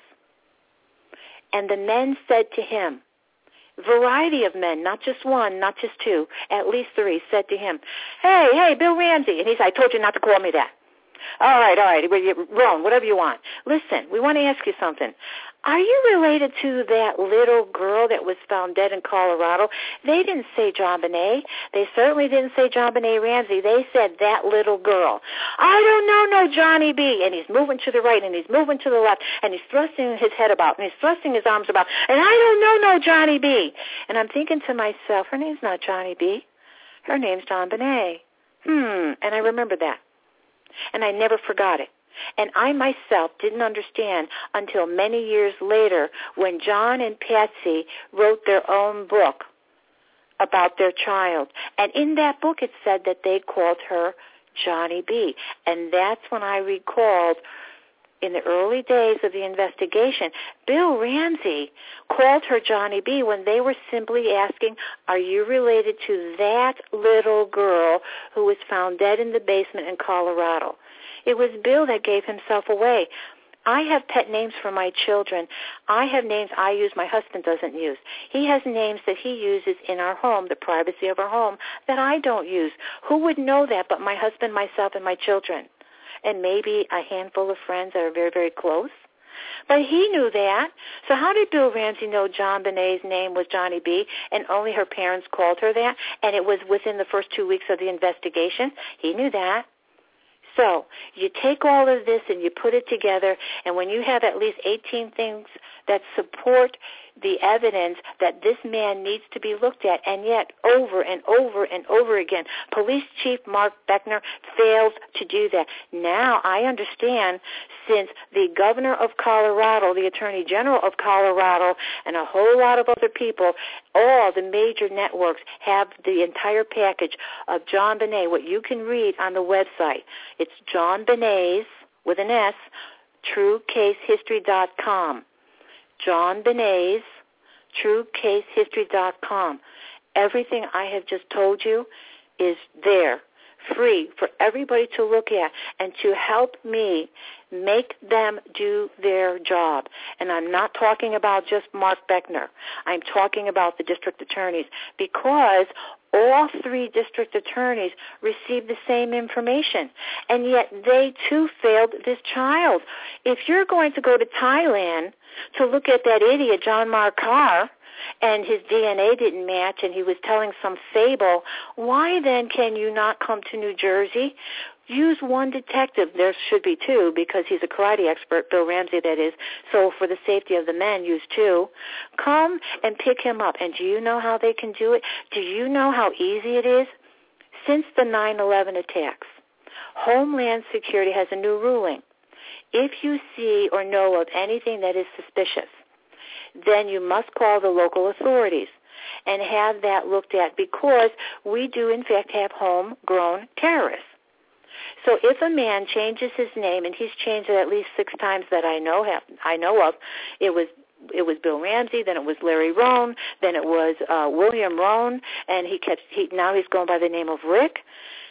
and the men said to him, variety of men, not just one, not just two, at least three, said to him, hey, Bill Ramsey. And he said, I told you not to call me that. All right, Ron, whatever you want. Listen, we want to ask you something. Are you related to that little girl that was found dead in Colorado? They didn't say JonBenét. They certainly didn't say JonBenét Ramsey. They said that little girl. I don't know, no Johnny B. And he's moving to the right, and he's moving to the left, and he's thrusting his head about, and he's thrusting his arms about, and I don't know, no Johnny B. And I'm thinking to myself, her name's not Johnny B. Her name's JonBenét. And I remember that. And I never forgot it. And I myself didn't understand until many years later when John and Patsy wrote their own book about their child. And in that book it said that they called her Johnny B. And that's when I recalled in the early days of the investigation, Bill Ramsey called her Johnny B. when they were simply asking, are you related to that little girl who was found dead in the basement in Colorado? It was Bill that gave himself away. I have pet names for my children. I have names I use my husband doesn't use. He has names that he uses in our home, the privacy of our home, that I don't use. Who would know that but my husband, myself, and my children? And maybe a handful of friends that are very, very close. But he knew that. So how did Bill Ramsey know JonBenét's name was Johnny B. and only her parents called her that, and it was within the first 2 weeks of the investigation? He knew that. So you take all of this and you put it together, and when you have at least 18 things that support the evidence that this man needs to be looked at, and yet over and over and over again, Police Chief Mark Beckner fails to do that. Now I understand, since the governor of Colorado, the attorney general of Colorado, and a whole lot of other people, all the major networks have the entire package of JonBenét, what you can read on the website. It's JonBenét's, with an S, TrueCaseHistory.com. JonBenét's, TrueCaseHistory.com. Everything I have just told you is there, free for everybody to look at and to help me make them do their job. And I'm not talking about just Mark Beckner. I'm talking about the district attorneys, because all three district attorneys received the same information, and yet they too failed this child. If you're going to go to Thailand to look at that idiot John Markar, and his DNA didn't match, and he was telling some fable, why then can you not come to New Jersey? Use one detective. There should be two, because he's a karate expert, Bill Ramsey, that is. So for the safety of the men, use two. Come and pick him up. And do you know how they can do it? Do you know how easy it is? Since the 9/11 attacks, Homeland Security has a new ruling. If you see or know of anything that is suspicious, then you must call the local authorities and have that looked at, because we do, in fact, have homegrown terrorists. So if a man changes his name, and he's changed it at least 6 times that I know of, it was Bill Ramsey, then it was Larry Rohn, then it was William Rohn, and now he's going by the name of Rick.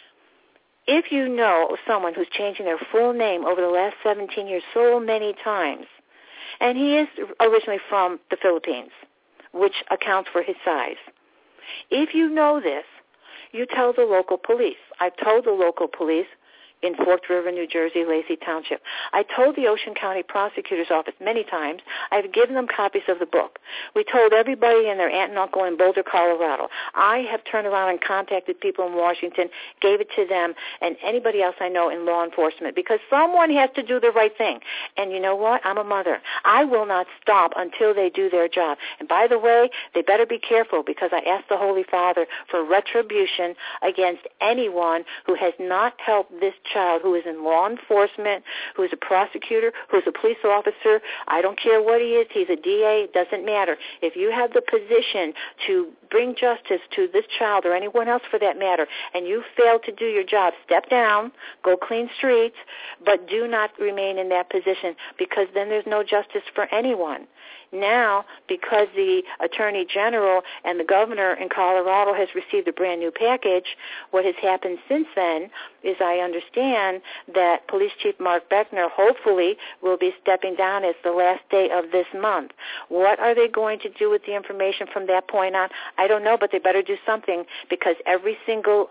If you know someone who's changing their full name over the last 17 years so many times, and he is originally from the Philippines, which accounts for his size. If you know this, you tell the local police. I've told the local police in Forked River, New Jersey, Lacey Township. I told the Ocean County Prosecutor's Office many times. I've given them copies of the book. We told everybody and their aunt and uncle in Boulder, Colorado. I have turned around and contacted people in Washington, gave it to them, and anybody else I know in law enforcement, because someone has to do the right thing. And you know what? I'm a mother. I will not stop until they do their job. And by the way, they better be careful, because I asked the Holy Father for retribution against anyone who has not helped this child who is in law enforcement, who is a prosecutor, who is a police officer. I don't care what he is. He's a DA. It doesn't matter. If you have the position to bring justice to this child or anyone else for that matter, and you fail to do your job, step down, go clean streets, but do not remain in that position, because then there's no justice for anyone. Now, because the Attorney General and the governor in Colorado has received a brand new package, what has happened since then is I understand that Police Chief Mark Beckner hopefully will be stepping down as the last day of this month. What are they going to do with the information from that point on? I don't know, but they better do something, because every single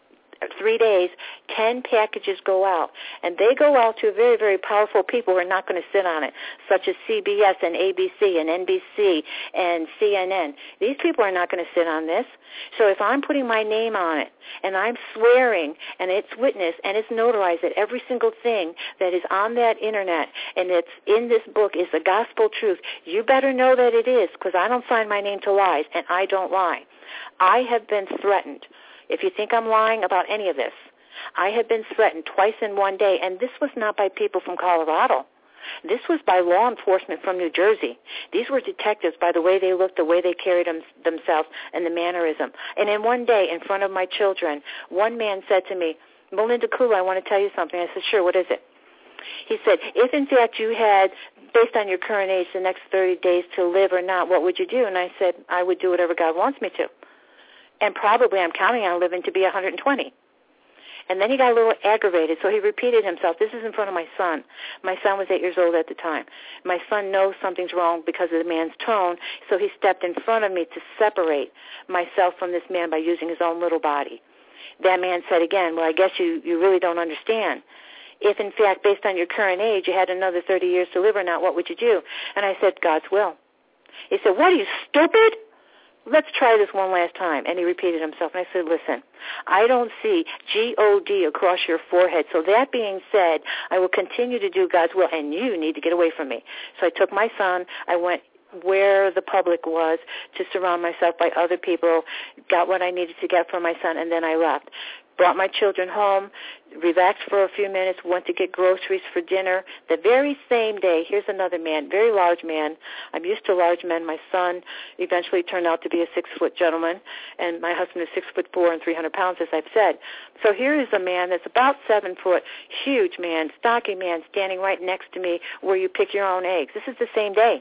3 days, 10 packages go out. And they go out to very, very powerful people who are not going to sit on it, such as CBS and ABC and NBC and CNN. These people are not going to sit on this. So if I'm putting my name on it and I'm swearing and it's witnessed and it's notarized that every single thing that is on that Internet and it's in this book is the gospel truth, you better know that it is, because I don't sign my name to lies, and I don't lie. I have been threatened. If you think I'm lying about any of this, I have been threatened twice in one day, and this was not by people from Colorado. This was by law enforcement from New Jersey. These were detectives by the way they looked, the way they carried themselves, and the mannerism. And in one day, in front of my children, one man said to me, "Melinda Kula, I want to tell you something." I said, "Sure, what is it?" He said, "If in fact you had, based on your current age, the next 30 days to live or not, what would you do?" And I said, "I would do whatever God wants me to. And probably I'm counting on living to be 120. And then he got a little aggravated, so he repeated himself. This is in front of my son. My son was 8 years old at the time. My son knows something's wrong because of the man's tone, so he stepped in front of me to separate myself from this man by using his own little body. That man said again, "Well, I guess you really don't understand. If, in fact, based on your current age, you had another 30 years to live or not, what would you do?" And I said, "God's will." He said, "What, are you stupid? Let's try this one last time." And he repeated himself. And I said, "Listen, I don't see G-O-D across your forehead. So that being said, I will continue to do God's will, and you need to get away from me." So I took my son. I went where the public was to surround myself by other people, got what I needed to get from my son, and then I left. Brought my children home, relaxed for a few minutes, went to get groceries for dinner. The very same day, here's another man, very large man. I'm used to large men. My son eventually turned out to be a 6-foot gentleman, and my husband is 6'4" and 300 pounds, as I've said. So here is a man that's about 7 foot, huge man, stocky man, standing right next to me where you pick your own eggs. This is the same day.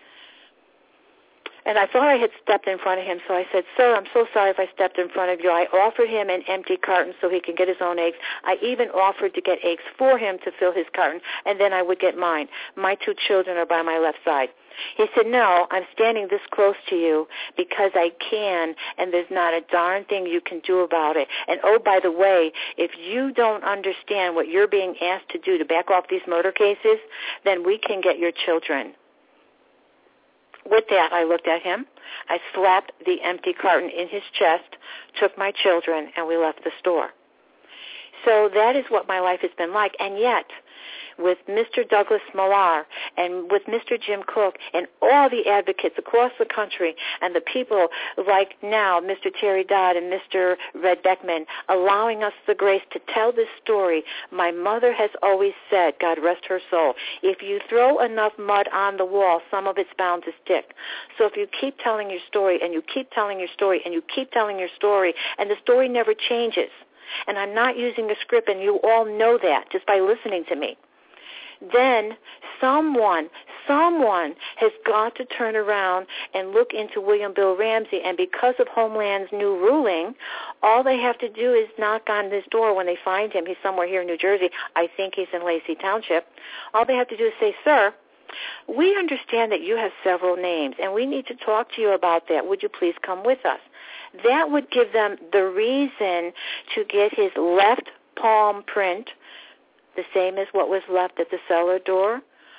And I thought I had stepped in front of him, so I said, "Sir, I'm so sorry if I stepped in front of you." I offered him an empty carton so he can get his own eggs. I even offered to get eggs for him to fill his carton, and then I would get mine. My 2 children are by my left side. He said, "No, I'm standing this close to you because I can, and there's not a darn thing you can do about it. And, oh, by the way, if you don't understand what you're being asked to do to back off these murder cases, then we can get your children." With that, I looked at him. I slapped the empty carton in his chest, took my children, and we left the store. So that is what my life has been like. And yet, with Mr. Douglas Millar and with Mr. Jim Cook and all the advocates across the country and the people like now Mr. Terry Dodd and Mr. Red Beckman allowing us the grace to tell this story, my mother has always said, God rest her soul, if you throw enough mud on the wall, some of it's bound to stick. So if you keep telling your story and you keep telling your story and you keep telling your story and the story never changes, and I'm not using a script and you all know that just by listening to me, then someone has got to turn around and look into William Bill Ramsey, and because of Homeland's new ruling, all they have to do is knock on this door when they find him. He's somewhere here in New Jersey. I think he's in Lacey Township. All they have to do is say, "Sir, we understand that you have several names, and we need to talk to you about that. Would you please come with us?" That would give them the reason to get his left palm print, the same as what was left at the cellar door,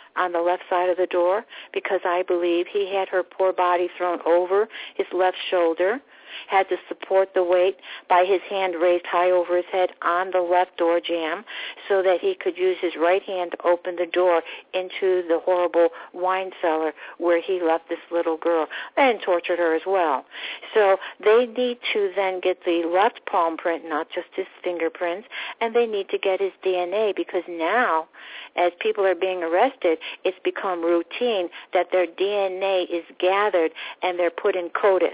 on the left side of the door because I believe he had her poor body thrown over his left shoulder, had to support the weight by his hand raised high over his head on the left door jamb so that he could use his right hand to open the door into the horrible wine cellar where he left this little girl and tortured her as well. So they need to then get the left palm print, not just his fingerprints, and they need to get his DNA because now, as people are being arrested, it's become routine that their DNA is gathered and they're put in CODIS.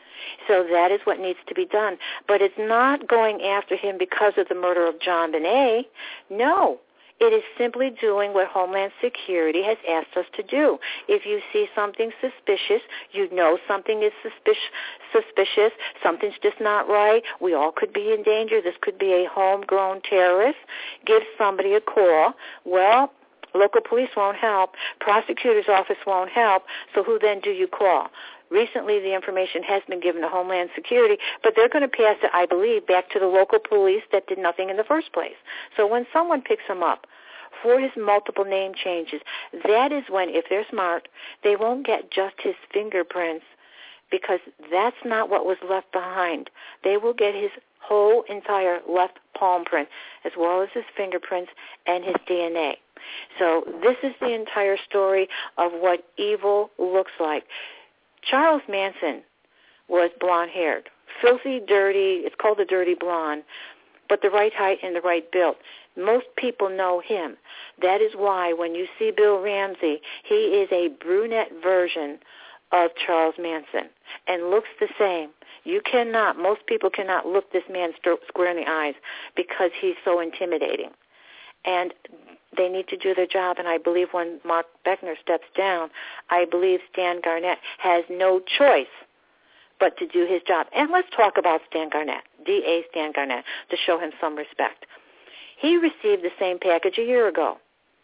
So that is what needs to be done. But it's not going after him because of the murder of JonBenét. No. It is simply doing what Homeland Security has asked us to do. If you see something suspicious, you know something is suspicious, something's just not right, we all could be in danger, this could be a homegrown terrorist, give somebody a call. Well, local police won't help, prosecutor's office won't help, so who then do you call? Recently, the information has been given to Homeland Security, but they're going to pass it, I believe, back to the local police that did nothing in the first place. So when someone picks him up for his multiple name changes, that is when, if they're smart, they won't get just his fingerprints because that's not what was left behind. They will get his whole entire left palm print as well as his fingerprints and his DNA. So this is the entire story of what evil looks like. Charles Manson was blonde-haired, filthy, dirty. It's called the dirty blonde, but the right height and the right build. Most people know him. That is why when you see Bill Ramsey, he is a brunette version of Charles Manson and looks the same. Most people cannot look this man square in the eyes because he's so intimidating. And they need to do their job, and I believe when Mark Beckner steps down, I believe Stan Garnett has no choice but to do his job. And let's talk about Stan Garnett, DA Stan Garnett, to show him some respect. He received the same package a year ago.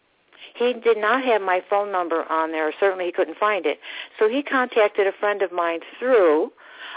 He did not have my phone number on there, or certainly he couldn't find it. So he contacted a friend of mine through,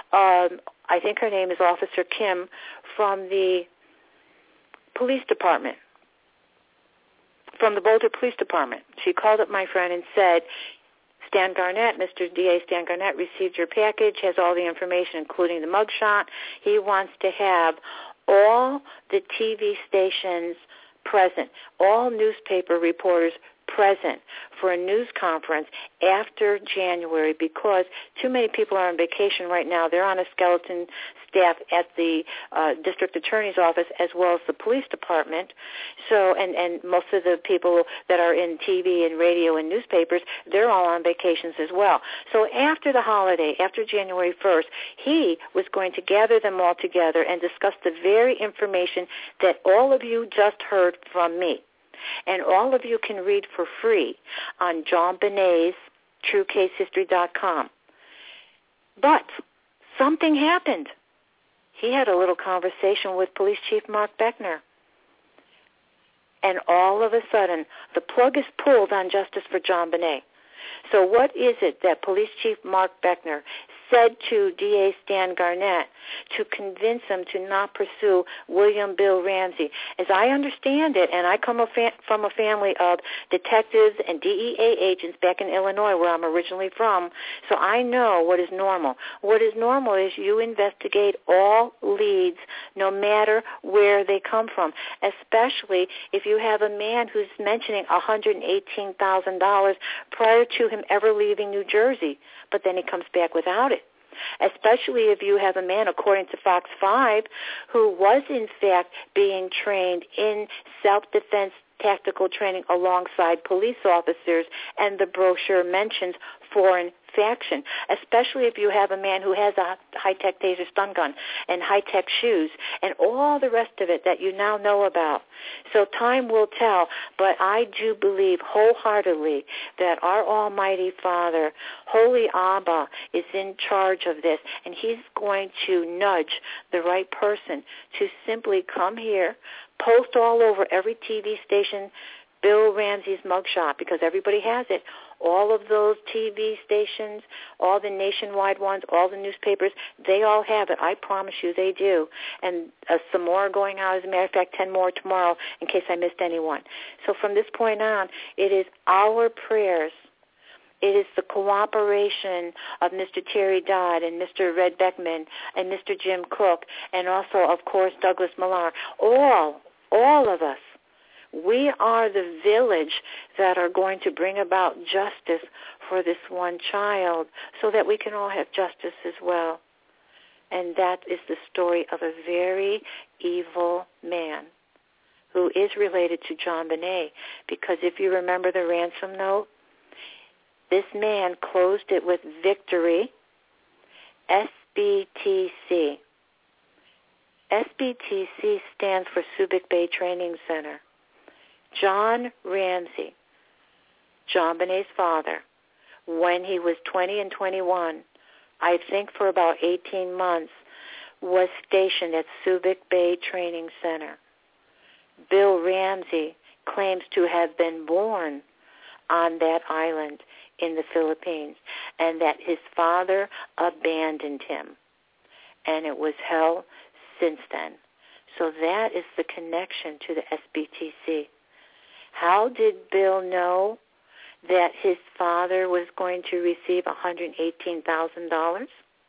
I think her name is Officer Kim, from the police department, from the Boulder Police Department. She called up my friend and said, Stan Garnett, Mr. DA Stan Garnett received your package, has all the information, including the mugshot. He wants to have all the TV stations present, all newspaper reporters present for a news conference after January because too many people are on vacation right now. They're on a skeleton staff at the district attorney's office as well as the police department. So, and most of the people that are in TV and radio and newspapers, they're all on vacations as well. So after the holiday, after January 1st, he was going to gather them all together and discuss the very information that all of you just heard from me. And all of you can read for free on JonBenét's TrueCaseHistory.com. But something happened. He had a little conversation with Police Chief Mark Beckner. And all of a sudden, the plug is pulled on justice for JonBenét. So what is it that Police Chief Mark Beckner said to DA Stan Garnett to convince him to not pursue William Bill Ramsey? As I understand it, and I come from a family of detectives and DEA agents back in Illinois, where I'm originally from, so I know what is normal. What is normal is you investigate all leads, no matter where they come from, especially if you have a man who's mentioning $118,000 prior to him ever leaving New Jersey, but then he comes back without it. Especially if you have a man, according to Fox 5, who was in fact being trained in self-defense tactical training alongside police officers, and the brochure mentions foreign faction, especially if you have a man who has a high-tech taser stun gun and high-tech shoes and all the rest of it that you now know about. So time will tell, but I do believe wholeheartedly that our Almighty Father, Holy Abba, is in charge of this, and he's going to nudge the right person to simply come here, post all over every TV station Bill Ramsey's mugshot, because everybody has it, All of those TV stations, all the nationwide ones, all the newspapers, they all have it. I promise you they do. And some more are going out. As a matter of fact, 10 more tomorrow in case I missed anyone. So from this point on, it is our prayers. It is the cooperation of Mr. Terry Dodd and Mr. Red Beckman and Mr. Jim Cook and also, of course, Douglas Millar. All of us. We are the village that are going to bring about justice for this one child so that we can all have justice as well. And that is the story of a very evil man who is related to JonBenét, because if you remember the ransom note, this man closed it with Victory, SBTC. SBTC stands for Subic Bay Training Center. John Ramsey, JonBenét's father, when he was 20 and 21, I think for about 18 months, was stationed at Subic Bay Training Center. Bill Ramsey claims to have been born on that island in the Philippines, and that his father abandoned him. And it was hell since then. So that is the connection to the SBTC. How did Bill know that his father was going to receive $118,000?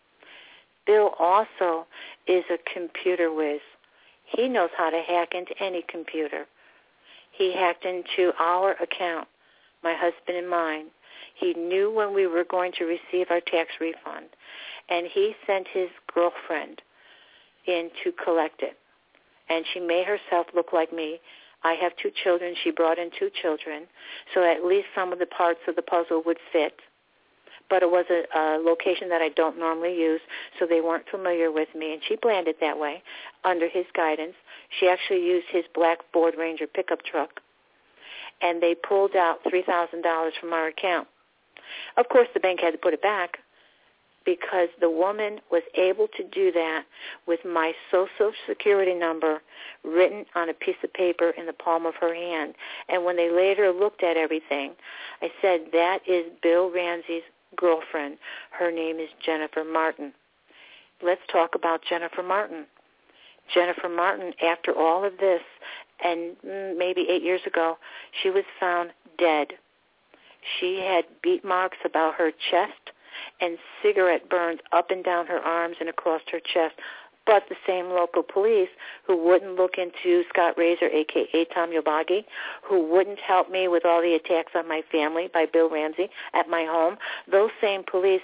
Bill also is a computer whiz. He knows how to hack into any computer. He hacked into our account, my husband and mine. He knew when we were going to receive our tax refund, and he sent his girlfriend in to collect it. And she made herself look like me. I have 2 children. She brought in 2 children, so at least some of the parts of the puzzle would fit. But it was a location that I don't normally use, so they weren't familiar with me, and she planned it that way under his guidance. She actually used his black Ford Ranger pickup truck, and they pulled out $3,000 from our account. Of course, the bank had to put it back because the woman was able to do that with my Social Security number written on a piece of paper in the palm of her hand. And when they later looked at everything, I said, that is Bill Ramsey's girlfriend. Her name is Jennifer Martin. Let's talk about Jennifer Martin. Jennifer Martin, after all of this, and maybe 8 years ago, she was found dead. She had beat marks about her chest and cigarette burns up and down her arms and across her chest. But the same local police who wouldn't look into Scott Razor, a.k.a. Tom Yobagi, who wouldn't help me with all the attacks on my family by Bill Ramsey at my home, those same police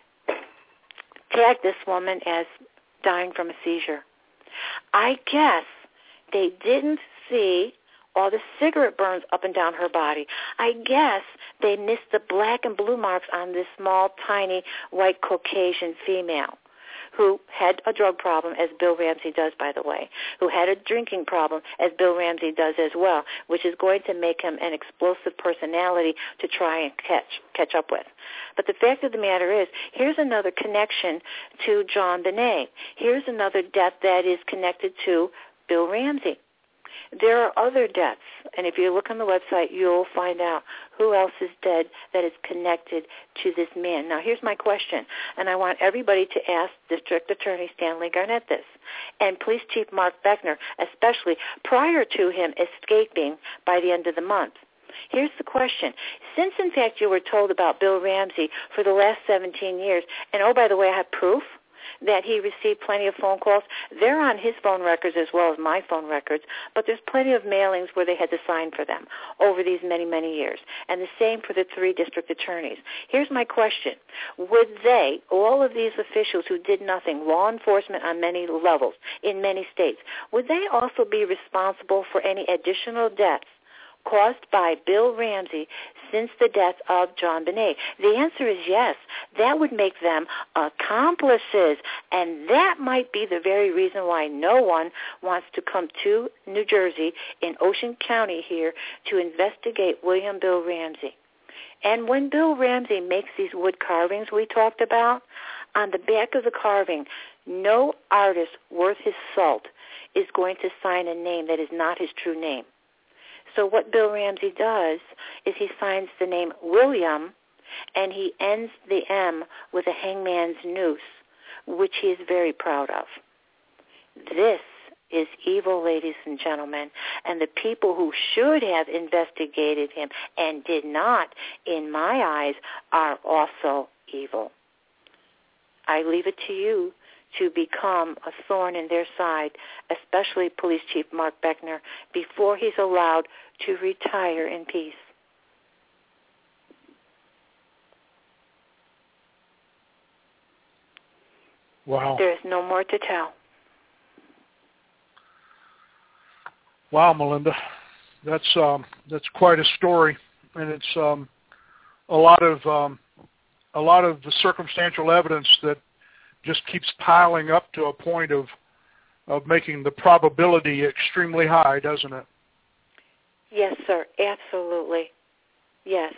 tagged this woman as dying from a seizure. I guess they didn't see all the cigarette burns up and down her body. I guess they missed the black and blue marks on this small, tiny, white Caucasian female who had a drug problem, as Bill Ramsey does, by the way, who had a drinking problem, as Bill Ramsey does as well, which is going to make him an explosive personality to try and catch up with. But the fact of the matter is, here's another connection to JonBenét. Here's another death that is connected to Bill Ramsey. There are other deaths, and if you look on the website, you'll find out who else is dead that is connected to this man. Now, here's my question, and I want everybody to ask District Attorney Stanley Garnett this, and Police Chief Mark Beckner, especially prior to him escaping by the end of the month. Here's the question. Since, in fact, you were told about Bill Ramsey for the last 17 years, and, oh, by the way, I have proof that he received plenty of phone calls. They're on his phone records as well as my phone records, but there's plenty of mailings where they had to sign for them over these many, many years. And the same for the 3 district attorneys. Here's my question. Would they, all of these officials who did nothing, law enforcement on many levels in many states, would they also be responsible for any additional deaths caused by Bill Ramsey since the death of JonBenét? The answer is yes. That would make them accomplices, and that might be the very reason why no one wants to come to New Jersey in Ocean County here to investigate William Bill Ramsey. And when Bill Ramsey makes these wood carvings we talked about, on the back of the carving, no artist worth his salt is going to sign a name that is not his true name. So what Bill Ramsey does is he signs the name William and he ends the M with a hangman's noose, which he is very proud of. This is evil, ladies and gentlemen, and the people who should have investigated him and did not, in my eyes, are also evil. I leave it to you to become a thorn in their side, especially Police Chief Mark Beckner, before he's allowed to retire in peace. Wow. There is no more to tell. Wow, Melinda, that's quite a story, and it's a lot of the circumstantial evidence that just keeps piling up to a point of making the probability extremely high, doesn't it? Yes, sir, absolutely. Yes.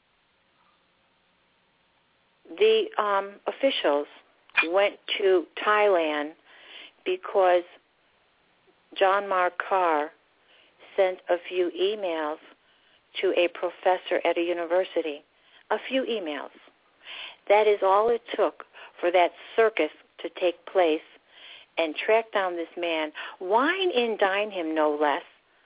The officials went to Thailand because John Mark Carr sent a few emails to a professor at a university. A few emails. That is all it took for that circus to take place and track down this man, wine and dine him no less.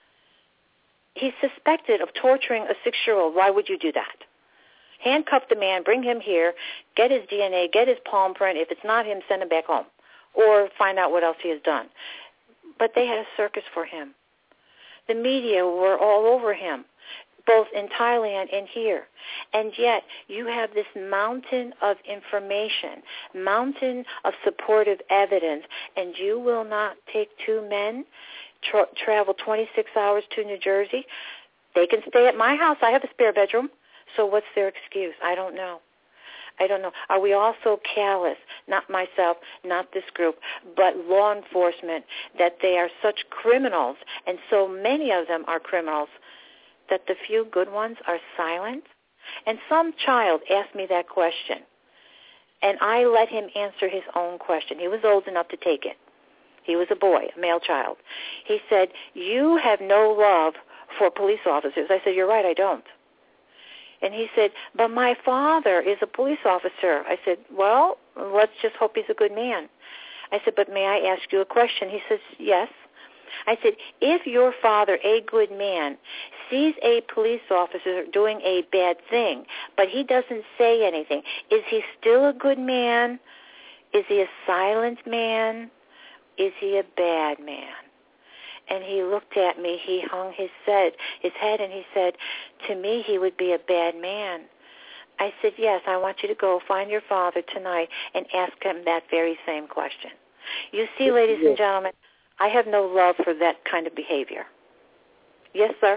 He's suspected of torturing a 6-year-old. Why would you do that? Handcuff the man, bring him here, get his DNA, get his palm print. If it's not him, send him back home or find out what else he has done. But they had a circus for him. The media were all over him, both in Thailand and here. And yet you have this mountain of information, mountain of supportive evidence, and you will not take 2 men, travel 26 hours to New Jersey. They can stay at my house. I have a spare bedroom. So what's their excuse? I don't know. Are we all so callous, not myself, not this group, but law enforcement, that they are such criminals, and so many of them are criminals, that the few good ones are silent? And some child asked me that question, and I let him answer his own question. He was old enough to take it. He was a boy, a male child. He said, "You have no love for police officers." I said, "You're right, I don't." And he said, "But my father is a police officer." I said, "Well, let's just hope he's a good man." I said, "But may I ask you a question?" He says, "Yes." I said, "If your father, a good man, sees a police officer doing a bad thing, but he doesn't say anything, is he still a good man? Is he a silent man? Is he a bad man?" And he looked at me, he hung his head, and he said, "To me, he would be a bad man." I said, "Yes, I want you to go find your father tonight and ask him that very same question." You see, ladies and gentlemen, I have no love for that kind of behavior. Yes, sir?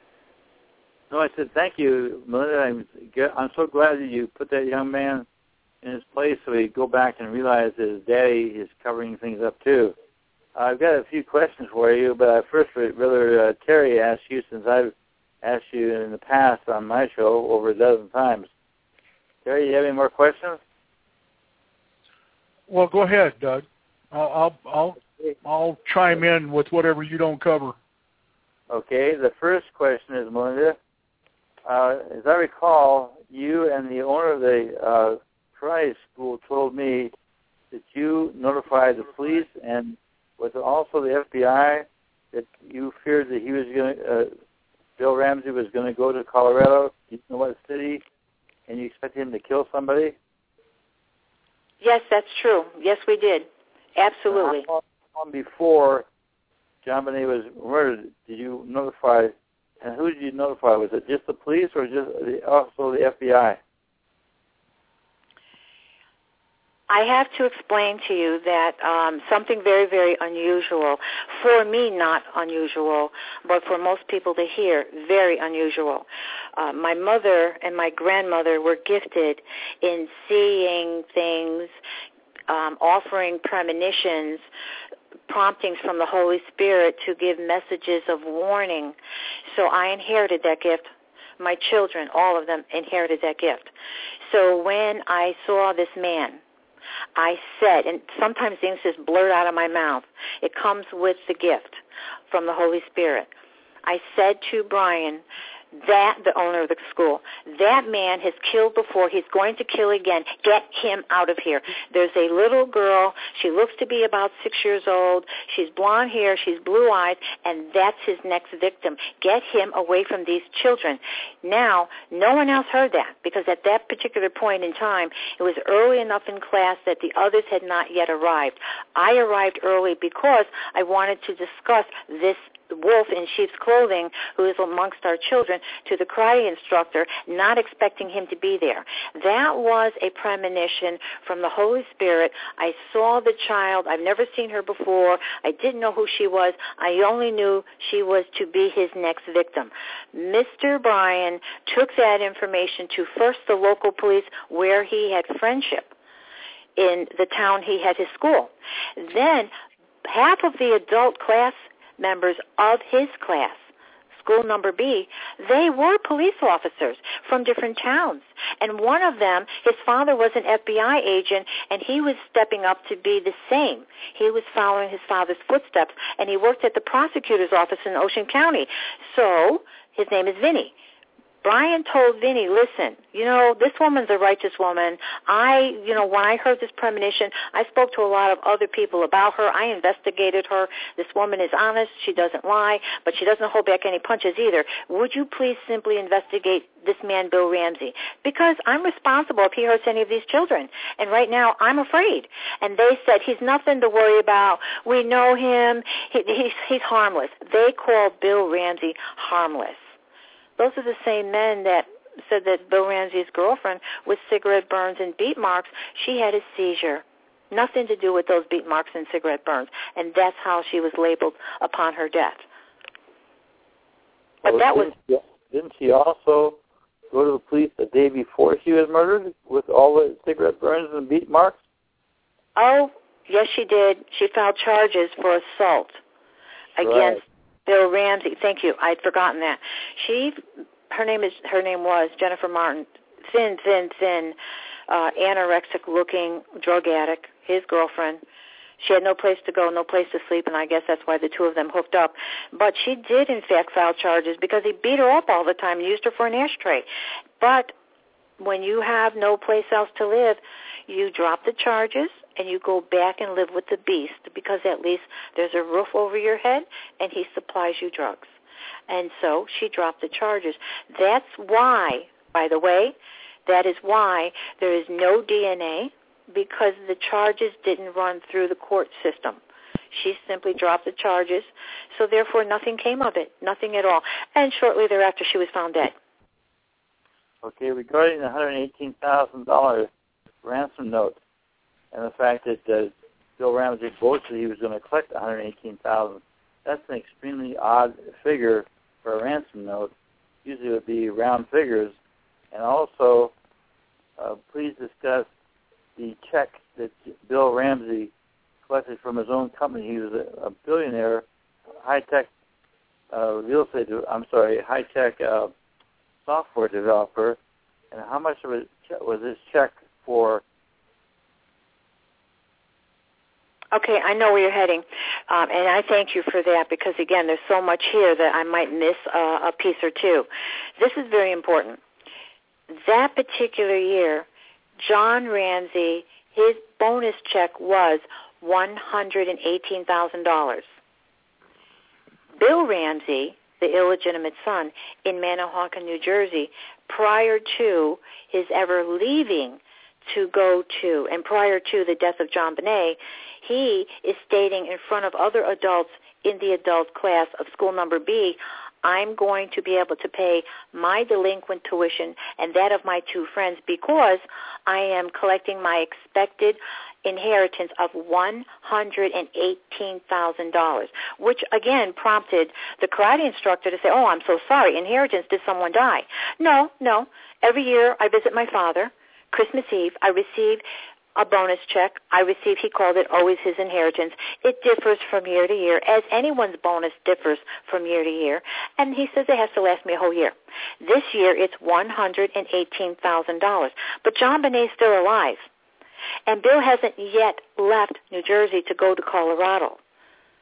No, I said, thank you, Melinda. I'm so glad that you put that young man in his place so he'd go back and realize that his daddy is covering things up, too. I've got a few questions for you, but I first would rather Terry ask you, since I've asked you in the past on my show over a dozen times. Terry, do you have any more questions? Well, go ahead, Doug. I'll chime in with whatever you don't cover. Okay. The first question is, Melinda, as I recall, you and the owner of the karate school told me that you notified the police and was it also the FBI that you feared that he was going Bill Ramsey was going to go to Colorado, you know what city, and you expected him to kill somebody? Yes, that's true. Yes, we did. Absolutely. How long before John Bonet was murdered did you notify, and who did you notify? Was it just the police or also the FBI? I have to explain to you that something very, very unusual, for me not unusual, but for most people to hear, very unusual. My mother and my grandmother were gifted in seeing things, offering premonitions, promptings from the Holy Spirit to give messages of warning. So I inherited that gift. My children, all of them, inherited that gift. So when I saw this man, I said, and sometimes things just blurt out of my mouth. It comes with the gift from the Holy Spirit. I said to Brian, the owner of the school, that man has killed before. He's going to kill again. Get him out of here. There's a little girl. She looks to be about 6 years old. She's blonde hair. She's blue eyes, and that's his next victim. Get him away from these children. Now, no one else heard that because at that particular point in time, it was early enough in class that the others had not yet arrived. I arrived early because I wanted to discuss this wolf in sheep's clothing who is amongst our children to the karate instructor, not expecting him to be there. That was a premonition from the Holy Spirit. I saw the child. I've never seen her before. I didn't know who she was. I only knew she was to be his next victim. Mr. Bryan took that information to first the local police where he had friendship in the town he had his school. Then half of the adult class members of his class, school number B, they were police officers from different towns. And one of them, his father was an FBI agent, and he was stepping up to be the same. He was following his father's footsteps, and he worked at the prosecutor's office in Ocean County. So his name is Vinny. Bryan told Vinny, listen, this woman's a righteous woman. When I heard this premonition, I spoke to a lot of other people about her. I investigated her. This woman is honest. She doesn't lie, but she doesn't hold back any punches either. Would you please simply investigate this man, Bill Ramsey? Because I'm responsible if he hurts any of these children. And right now, I'm afraid. And they said, he's nothing to worry about. We know him. He's harmless. They called Bill Ramsey harmless. Those are the same men that said that Bill Ramsey's girlfriend with cigarette burns and beat marks, she had a seizure. Nothing to do with those beat marks and cigarette burns. And that's how she was labeled upon her death. But Didn't she also go to the police the day before she was murdered with all the cigarette burns and beat marks? Oh, yes, she did. She filed charges for assault against Bill Ramsey. Thank you. I'd forgotten that. Her name was Jennifer Martin. Thin, anorexic-looking drug addict. His girlfriend. She had no place to go, no place to sleep, and I guess that's why the two of them hooked up. But she did, in fact, file charges because he beat her up all the time and used her for an ashtray. But when you have no place else to live, you drop the charges and you go back and live with the beast because at least there's a roof over your head and he supplies you drugs. And so she dropped the charges. That's why, by the way, that is why there is no DNA because the charges didn't run through the court system. She simply dropped the charges, so therefore nothing came of it, nothing at all. And shortly thereafter she was found dead. Okay, regarding the $118,000 ransom note and the fact that Bill Ramsey boasted he was going to collect $118,000, that's an extremely odd figure for a ransom note. Usually it would be round figures. And also, please discuss the check that Bill Ramsey collected from his own company. He was a billionaire, high-tech software developer. And how much of it was this check for? Okay, I know where you're heading, and I thank you for that because, again, there's so much here that I might miss a piece or two. This is very important. That particular year, John Ramsey, his bonus check was $118,000. Bill Ramsey, the illegitimate son, in Manahawkin, New Jersey, prior to his ever leaving to go to, and prior to the death of John Bonet, he is stating in front of other adults in the adult class of school number B, I'm going to be able to pay my delinquent tuition and that of my two friends because I am collecting my expected inheritance of $118,000, which again prompted the karate instructor to say, oh, I'm so sorry, inheritance, did someone die? No. Every year I visit my father. Christmas Eve, I receive a bonus check. He called it always his inheritance. It differs from year to year, as anyone's bonus differs from year to year. And he says it has to last me a whole year. This year, it's $118,000. But John Bonet's still alive. And Bill hasn't yet left New Jersey to go to Colorado.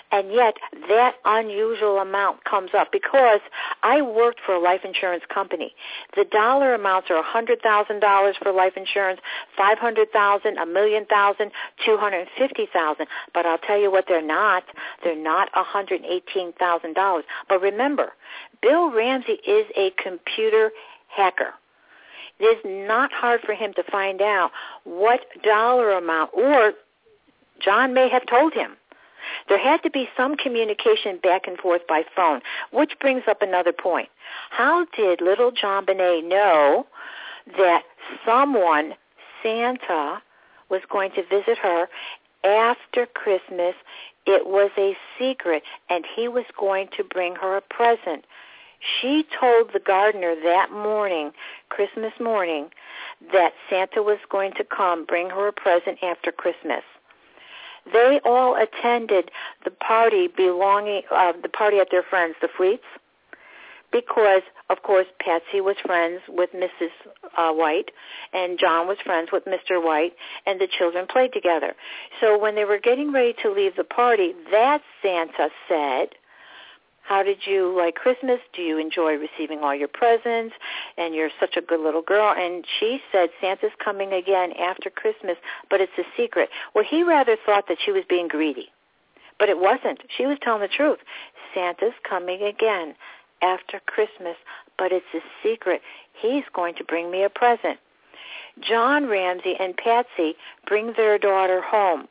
And yet that unusual amount comes up because I worked for a life insurance company. The dollar amounts are $100,000 for life insurance, $500,000, $1 million, $250,000. But I'll tell you what they're not. They're not $118,000. But remember, Bill Ramsey is a computer hacker. It is not hard for him to find out what dollar amount, or John may have told him. There had to be some communication back and forth by phone, which brings up another point. How did little John Bonet know that someone, Santa, was going to visit her after Christmas? It was a secret, and he was going to bring her a present. She told the gardener that morning, Christmas morning, that Santa was going to come bring her a present after Christmas. They all attended the party the party at their friends, the Fleets, because, of course, Patsy was friends with Mrs. White, and John was friends with Mr. White, and the children played together. So when they were getting ready to leave the party, that Santa said, "How did you like Christmas? Do you enjoy receiving all your presents? And you're such a good little girl." And she said, "Santa's coming again after Christmas, but it's a secret." Well, he rather thought that she was being greedy, but it wasn't. She was telling the truth. Santa's coming again after Christmas, but it's a secret. He's going to bring me a present. John Ramsey and Patsy bring their daughter home.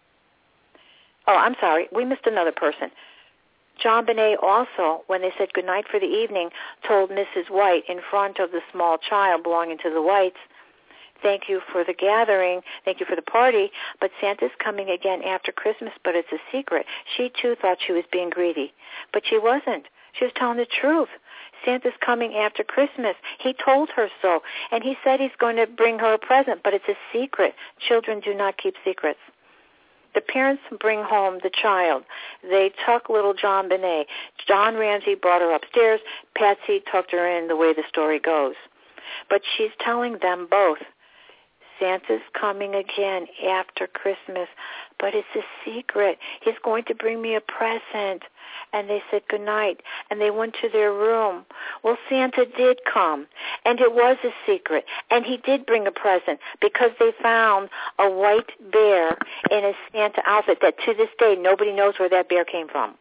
Oh, I'm sorry. We missed another person. John Bonet also, when they said goodnight for the evening, told Mrs. White in front of the small child belonging to the Whites, "Thank you for the gathering, thank you for the party, but Santa's coming again after Christmas, but it's a secret." She, too, thought she was being greedy, but she wasn't. She was telling the truth. Santa's coming after Christmas. He told her so, and he said he's going to bring her a present, but it's a secret. Children do not keep secrets. The parents bring home the child. They tuck little John Bonet. John Ramsey brought her upstairs. Patsy tucked her in the way the story goes. But she's telling them both, Santa's coming again after Christmas, but it's a secret. He's going to bring me a present. And they said goodnight, and they went to their room. Well, Santa did come, and it was a secret, and he did bring a present because they found a white bear in a Santa outfit that to this day nobody knows where that bear came from.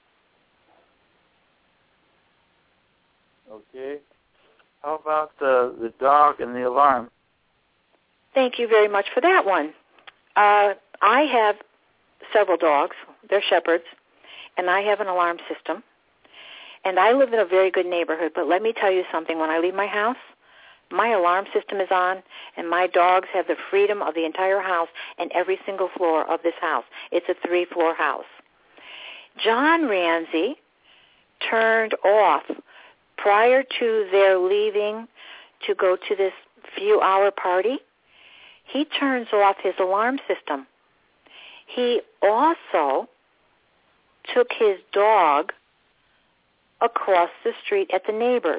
Okay. How about the dog and the alarm? Thank you very much for that one. I have several dogs. They're shepherds. And I have an alarm system, and I live in a very good neighborhood, but let me tell you something. When I leave my house, my alarm system is on, and my dogs have the freedom of the entire house and every single floor of this house. It's a 3-floor house. John Ramsey turned off, prior to their leaving to go to this few-hour party, he turns off his alarm system. He also took his dog across the street at the neighbors.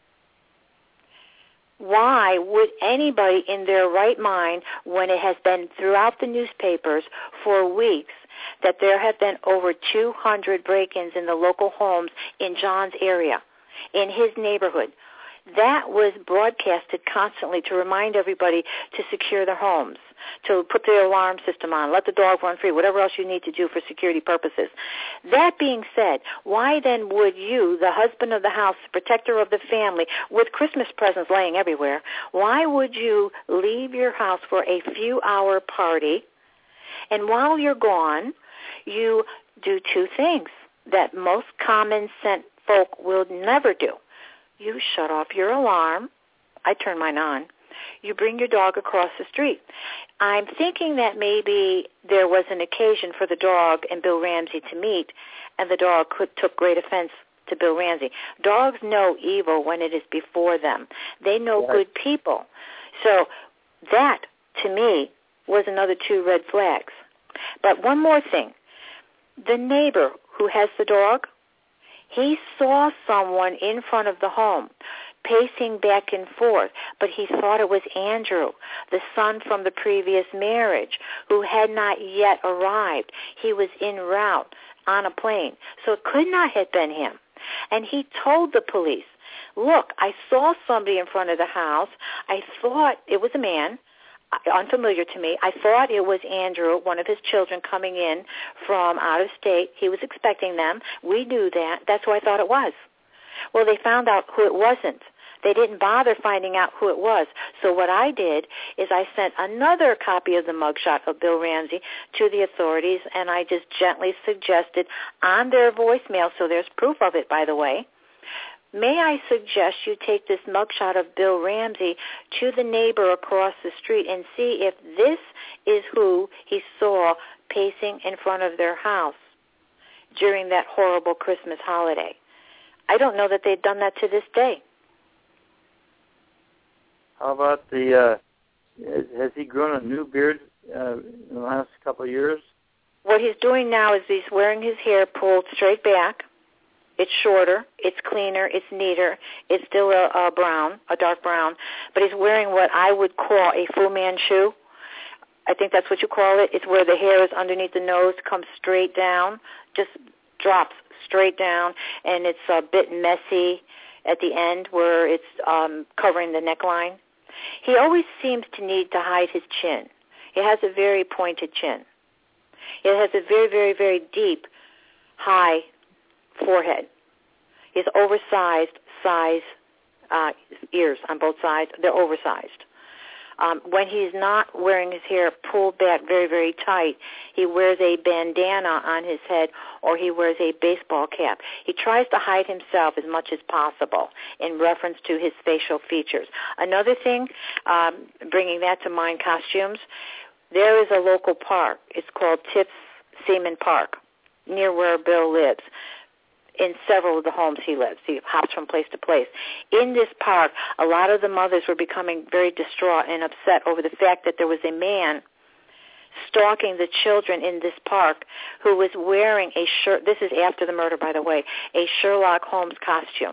Why would anybody in their right mind, when it has been throughout the newspapers for weeks that there have been over 200 break-ins in the local homes in John's area, in his neighborhood? That was broadcasted constantly to remind everybody to secure their homes, to put their alarm system on, let the dog run free, whatever else you need to do for security purposes. That being said, why then would you, the husband of the house, the protector of the family, with Christmas presents laying everywhere, why would you leave your house for a few-hour party, and while you're gone, you do two things that most common-sense folk will never do? You shut off your alarm. I turn mine on. You bring your dog across the street. I'm thinking that maybe there was an occasion for the dog and Bill Ramsey to meet, and the dog took great offense to Bill Ramsey. Dogs know evil when it is before them. They know good people. So that, to me, was another 2 red flags. But one more thing. The neighbor who has the dog, he saw someone in front of the home. pacing back and forth, but he thought it was Andrew, the son from the previous marriage, who had not yet arrived. He was en route on a plane, so it could not have been him. And he told the police, look, I saw somebody in front of the house. I thought it was a man, unfamiliar to me. I thought it was Andrew, one of his children, coming in from out of state. He was expecting them. We knew that. That's who I thought it was. Well, they found out who it wasn't. They didn't bother finding out who it was. So what I did is I sent another copy of the mugshot of Bill Ramsey to the authorities, and I just gently suggested on their voicemail, so there's proof of it, by the way, may I suggest you take this mugshot of Bill Ramsey to the neighbor across the street and see if this is who he saw pacing in front of their house during that horrible Christmas holiday. I don't know that they've done that to this day. How about has he grown a new beard in the last couple of years? What he's doing now is he's wearing his hair pulled straight back. It's shorter, it's cleaner, it's neater. It's still a dark brown, but he's wearing what I would call a Fu Manchu. I think that's what you call it. It's where the hair is underneath the nose, comes straight down, just drops straight down, and it's a bit messy at the end where it's covering the neckline. He always seems to need to hide his chin. He has a very pointed chin. It has a very, very, very deep, high forehead. He has oversized ears on both sides. They're oversized. When he's not wearing his hair pulled back very, very tight, he wears a bandana on his head or he wears a baseball cap. He tries to hide himself as much as possible in reference to his facial features. Another thing, bringing that to mind, costumes, there is a local park. It's called Tips Seaman Park, near where Bill lives. In several of the homes he lives. He hops from place to place. In this park, a lot of the mothers were becoming very distraught and upset over the fact that there was a man stalking the children in this park who was wearing a shirt. This is after the murder, by the way, a Sherlock Holmes costume.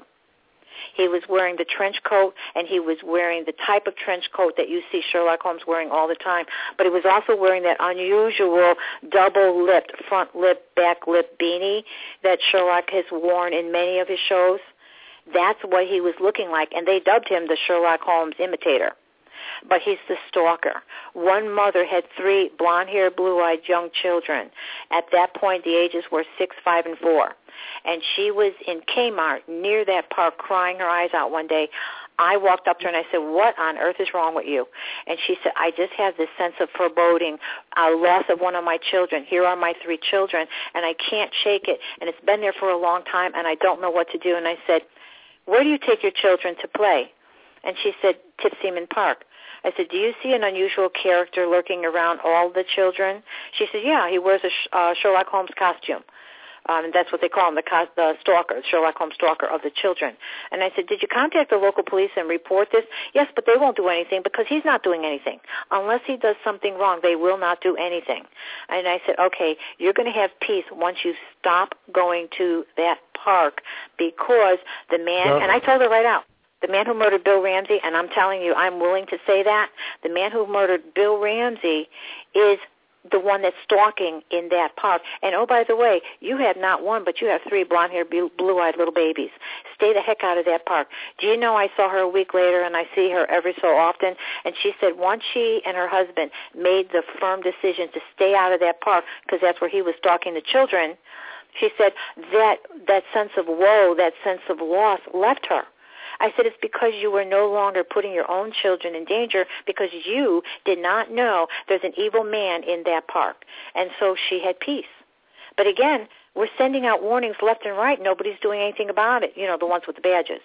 He was wearing the trench coat, and he was wearing the type of trench coat that you see Sherlock Holmes wearing all the time. But he was also wearing that unusual double-lipped, front lip, back lip beanie that Sherlock has worn in many of his shows. That's what he was looking like, and they dubbed him the Sherlock Holmes imitator. But he's the stalker. One mother had 3 blonde-haired, blue-eyed young children. At that point, the ages were 6, 5, and 4. And she was in Kmart near that park crying her eyes out one day. I walked up to her and I said, what on earth is wrong with you? And she said, I just have this sense of foreboding, loss of one of my children. Here are my 3 children, and I can't shake it. And it's been there for a long time, and I don't know what to do. And I said, where do you take your children to play? And she said, Tip Seaman Park. I said, do you see an unusual character lurking around all the children? She said, yeah, he wears a Sherlock Holmes costume. And that's what they call him, the stalker, Sherlock Holmes stalker of the children. And I said, did you contact the local police and report this? Yes, but they won't do anything because he's not doing anything. Unless he does something wrong, they will not do anything. And I said, okay, you're going to have peace once you stop going to that park because the man, and I told her right out, the man who murdered Bill Ramsey, and I'm telling you, I'm willing to say that, the man who murdered Bill Ramsey is the one that's stalking in that park. And, oh, by the way, you have not one, but you have 3 blonde-haired, blue-eyed little babies. Stay the heck out of that park. Do you know I saw her a week later, and I see her every so often, and she said once she and her husband made the firm decision to stay out of that park because that's where he was stalking the children, she said that sense of woe, that sense of loss left her. I said, it's because you were no longer putting your own children in danger because you did not know there's an evil man in that park. And so she had peace. But again, we're sending out warnings left and right. Nobody's doing anything about it, you know, the ones with the badges.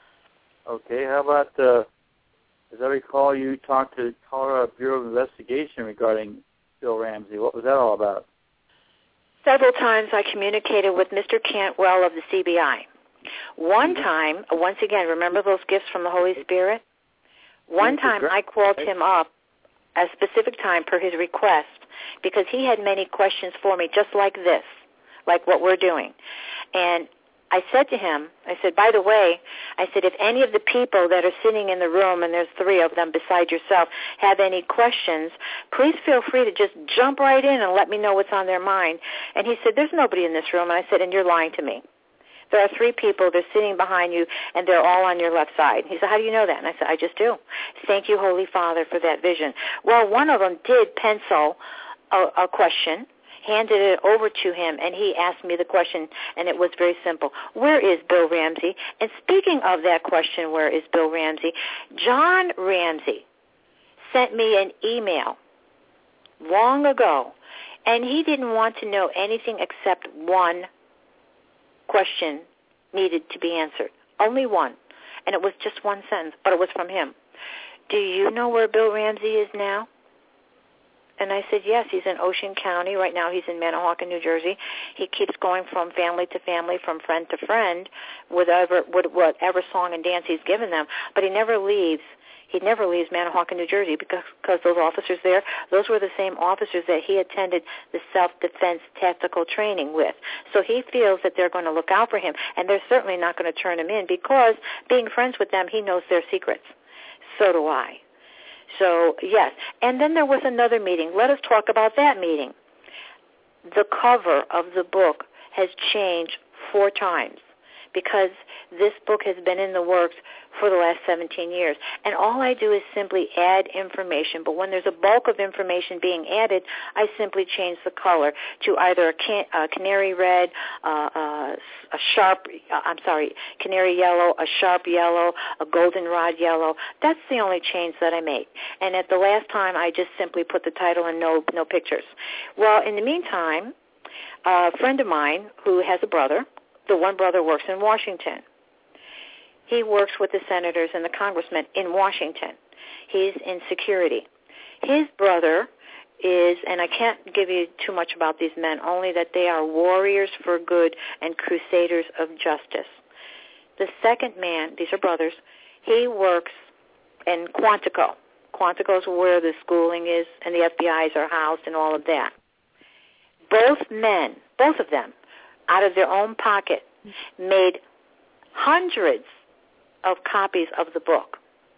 Okay, how about, as I recall, you talked to the Colorado Bureau of Investigation regarding Bill Ramsey. What was that all about? Several times I communicated with Mr. Cantwell of the CBI. One time, once again, remember those gifts from the Holy Spirit? One time I called him up a specific time per his request because he had many questions for me just like this, like what we're doing. And I said to him, I said, by the way, I said, if any of the people that are sitting in the room, and there's 3 of them beside yourself, have any questions, please feel free to just jump right in and let me know what's on their mind. And he said, there's nobody in this room. And I said, and you're lying to me. There are 3 people, they're sitting behind you, and they're all on your left side. He said, how do you know that? And I said, I just do. Thank you, Holy Father, for that vision. Well, one of them did pencil a question, handed it over to him, and he asked me the question, and it was very simple. Where is Bill Ramsey? And speaking of that question, where is Bill Ramsey, John Ramsey sent me an email long ago, and he didn't want to know anything except one question needed to be answered. Only one. And it was just one sentence, but it was from him. Do you know where Bill Ramsey is now? And I said, yes, he's in Ocean County. Right now he's in Manahawkin, New Jersey. He keeps going from family to family, from friend to friend, with whatever song and dance he's given them. But he never leaves. He never leaves Manahawkin, New Jersey, because those officers there, those were the same officers that he attended the self-defense tactical training with. So he feels that they're going to look out for him, and they're certainly not going to turn him in because being friends with them, he knows their secrets. So do I. So, yes. And then there was another meeting. Let us talk about that meeting. The cover of the book has changed 4 times because this book has been in the works for the last 17 years. And all I do is simply add information. But when there's a bulk of information being added, I simply change the color to either a canary red, canary yellow, a sharp yellow, a goldenrod yellow. That's the only change that I make. And at the last time, I just simply put the title and no pictures. Well, in the meantime, a friend of mine who has a brother, the one brother works in Washington. He works with the senators and the congressmen in Washington. He's in security. His brother is, and I can't give you too much about these men, only that they are warriors for good and crusaders of justice. The second man, these are brothers, he works in Quantico. Quantico is where the schooling is and the FBI's are housed and all of that. Both men, both of them, out of their own pocket, made hundreds of copies of the book,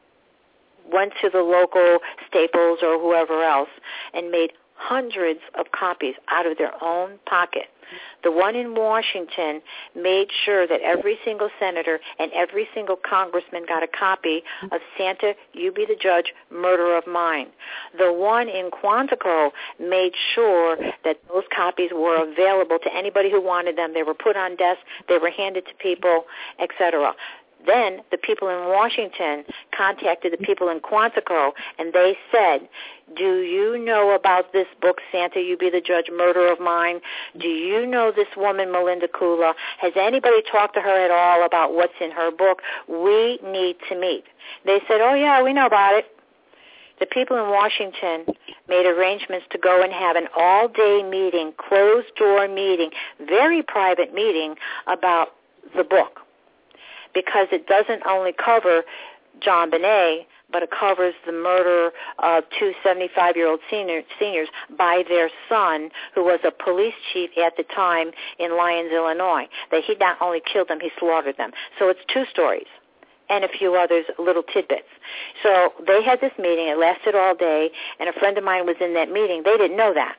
went to the local Staples or whoever else and made hundreds of copies out of their own pocket. The one in Washington made sure that every single senator and every single congressman got a copy of Santa, You Be the Judge, Murder of Mine. The one in Quantico made sure that those copies were available to anybody who wanted them. They were put on desks, they were handed to people, etc. Then the people in Washington contacted the people in Quantico, and they said, do you know about this book, Santa, You Be the Judge, Murder of Mine? Do you know this woman, Melinda Kula? Has anybody talked to her at all about what's in her book? We need to meet. They said, oh, yeah, we know about it. The people in Washington made arrangements to go and have an all-day meeting, closed-door meeting, very private meeting about the book, because it doesn't only cover John Bonet, but it covers the murder of 2 75-year-old seniors by their son, who was a police chief at the time in Lyons, Illinois. That he not only killed them, he slaughtered them. So it's 2 stories and a few others, little tidbits. So they had this meeting. It lasted all day, and a friend of mine was in that meeting. They didn't know that.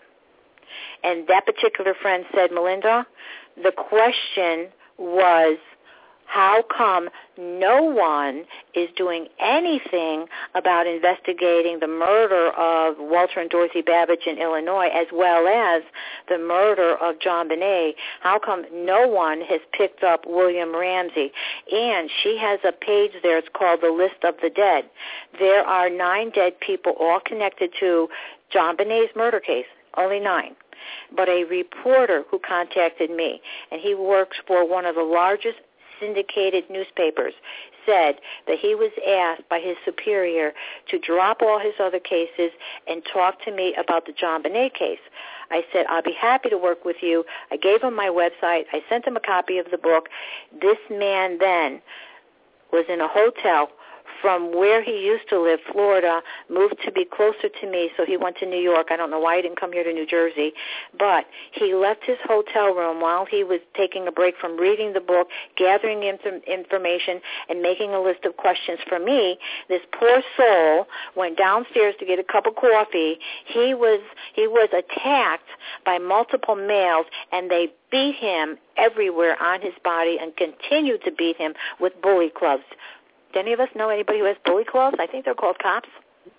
And that particular friend said, Melinda, the question was, how come no one is doing anything about investigating the murder of Walter and Dorothy Babbage in Illinois, as well as the murder of John Bonet? How come no one has picked up William Ramsey? And she has a page there. It's called The List of the Dead. There are 9 dead people, all connected to John Bonet's murder case, only 9. But a reporter who contacted me, and he works for one of the largest syndicated newspapers, said that he was asked by his superior to drop all his other cases and talk to me about the John Bonet case. I said, I'll be happy to work with you. I gave him my website. I sent him a copy of the book. This man then was in a hotel from where he used to live, Florida, moved to be closer to me, so he went to New York. I don't know why he didn't come here to New Jersey, but he left his hotel room while he was taking a break from reading the book, gathering information, and making a list of questions for me. This poor soul went downstairs to get a cup of coffee. He was attacked by multiple males, and they beat him everywhere on his body and continued to beat him with bully clubs. Do any of us know anybody who has bully clubs? I think they're called cops.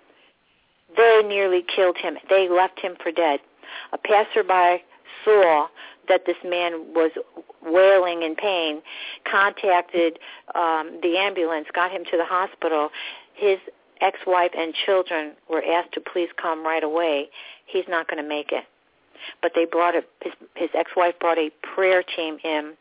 They nearly killed him. They left him for dead. A passerby saw that this man was wailing in pain, contacted the ambulance, got him to the hospital. His ex-wife and children were asked to please come right away. He's not going to make it. But they brought his ex-wife brought a prayer team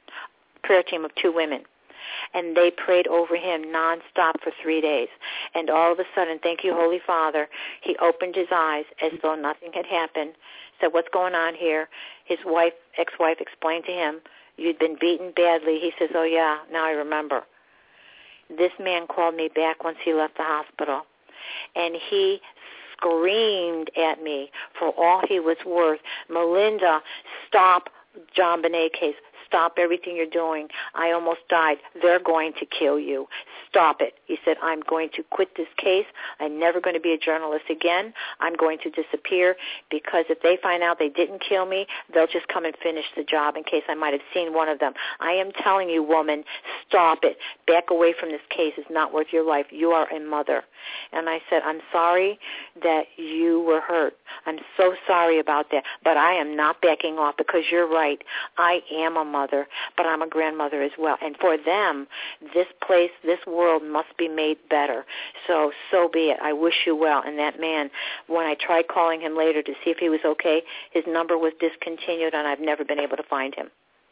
of 2 women, and they prayed over him nonstop for 3 days. And all of a sudden, thank you, Holy Father, he opened his eyes as though nothing had happened, said, "What's going on here?" His ex-wife explained to him, "You'd been beaten badly." He says, "Oh, yeah, now I remember." This man called me back once he left the hospital, and he screamed at me for all he was worth, "Melinda, stop John Bonet case. Stop everything you're doing. I almost died. They're going to kill you. Stop it." He said, "I'm going to quit this case. I'm never going to be a journalist again. I'm going to disappear because if they find out they didn't kill me, they'll just come and finish the job in case I might have seen one of them. I am telling you, woman, stop it. Back away from this case. It's not worth your life. You are a mother." And I said, "I'm sorry that you were hurt. I'm so sorry about that. But I am not backing off because you're right. I am a mother, but I'm a grandmother as well. And for them, this place, this world must be made better. So be it. I wish you well." And that man, when I tried calling him later to see if he was okay, his number was discontinued, and I've never been able to find him.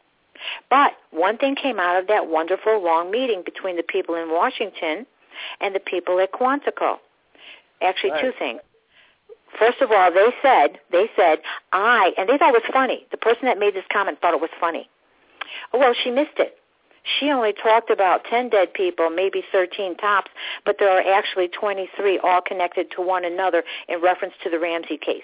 But one thing came out of that wonderful long meeting between the people in Washington and the people at Quantico. Actually, right. 2 things. First of all, they said, and they thought it was funny. The person that made this comment thought it was funny. Oh, well, she missed it. She only talked about 10 dead people, maybe 13 tops, but there are actually 23 all connected to one another in reference to the Ramsey case.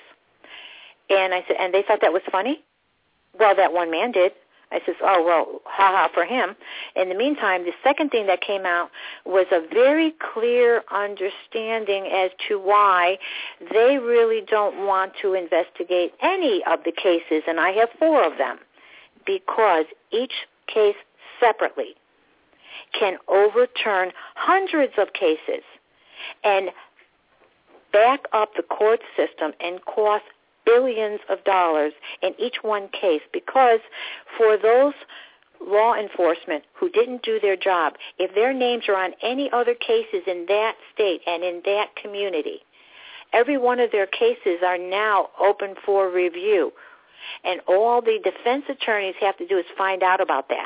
And I said, and they thought that was funny? Well, that one man did. I says, oh, well, ha-ha for him. In the meantime, the second thing that came out was a very clear understanding as to why they really don't want to investigate any of the cases, and I have 4 of them, because each case separately can overturn hundreds of cases and back up the court system and cost billions of dollars in each one case, because for those law enforcement who didn't do their job, if their names are on any other cases in that state and in that community, every one of their cases are now open for review. And all the defense attorneys have to do is find out about that.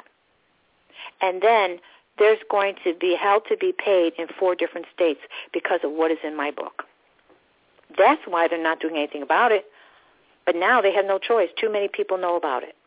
And then there's going to be hell to be paid in 4 different states because of what is in my book. That's why they're not doing anything about it. But now they have no choice. Too many people know about it.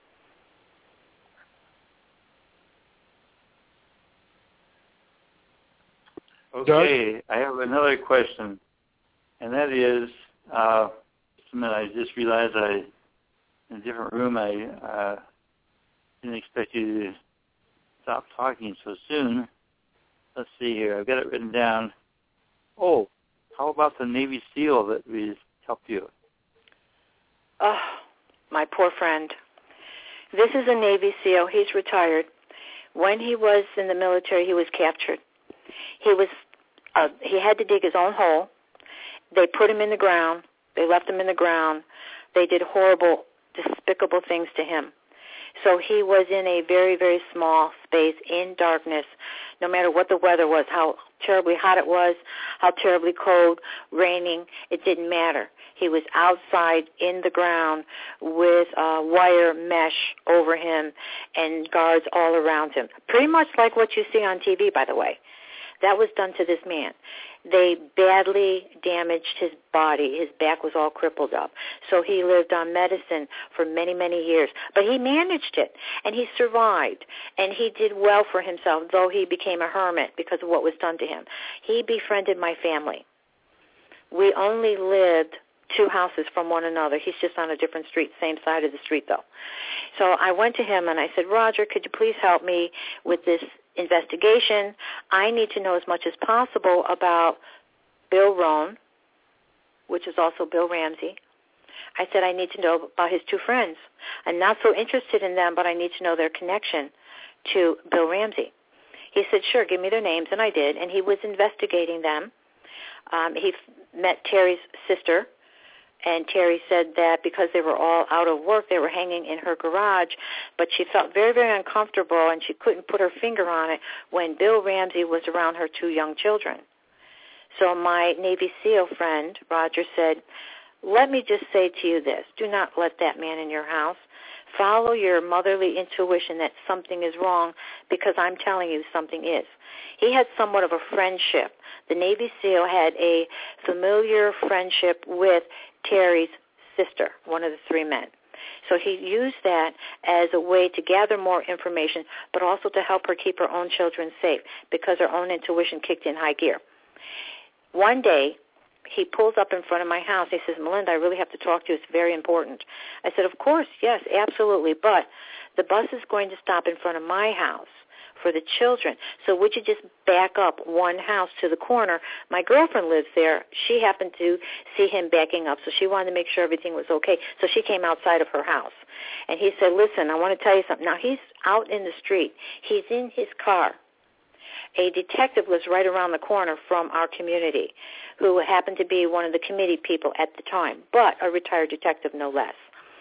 Okay, Doug? I have another question, and that is, just a minute, I just realized in a different room, I didn't expect you to stop talking so soon. Let's see here. I've got it written down. Oh, how about the Navy SEAL that we helped you? Oh, my poor friend. This is a Navy SEAL. He's retired. When he was in the military, he was captured. He had to dig his own hole. They put him in the ground. They left him in the ground. They did horrible, despicable things to him. So he was in a very, very small space in darkness, no matter what the weather was, how terribly hot it was, how terribly cold, raining, it didn't matter. He was outside in the ground with wire mesh over him and guards all around him. Pretty much like what you see on TV, by the way. That was done to this man. They badly damaged his body. His back was all crippled up. So he lived on medicine for many, many years. But he managed it, and he survived, and he did well for himself, though he became a hermit because of what was done to him. He befriended my family. We only lived 2 houses from one another. He's just on a different street, same side of the street, though. So I went to him, and I said, Roger, could you please help me with this investigation? I need to know as much as possible about Bill Rohn, which is also Bill Ramsey. I said, I need to know about his 2 friends. I'm not so interested in them, but I need to know their connection to Bill Ramsey. He said, sure, give me their names, and I did, and he was investigating them. He met Terry's sister, and Terry said that because they were all out of work, they were hanging in her garage, but she felt very, very uncomfortable, and she couldn't put her finger on it when Bill Ramsey was around her 2 young children. So my Navy SEAL friend, Roger, said, let me just say to you this. Do not let that man in your house. Follow your motherly intuition that something is wrong, because I'm telling you something is. He had somewhat of a friendship. The Navy SEAL had a familiar friendship with Terry's sister, one of the 3 men. So he used that as a way to gather more information, but also to help her keep her own children safe, because her own intuition kicked in high gear. One day, he pulls up in front of my house. He says, Melinda, I really have to talk to you. It's very important. I said, of course, yes, absolutely, but the bus is going to stop in front of my house for the children. So would you just back up 1 house to the corner? My girlfriend lives there. She happened to see him backing up, so she wanted to make sure everything was okay. So she came outside of her house. And he said, listen, I want to tell you something. Now, he's out in the street. He's in his car. A detective lives right around the corner from our community, who happened to be one of the committee people at the time, but a retired detective no less.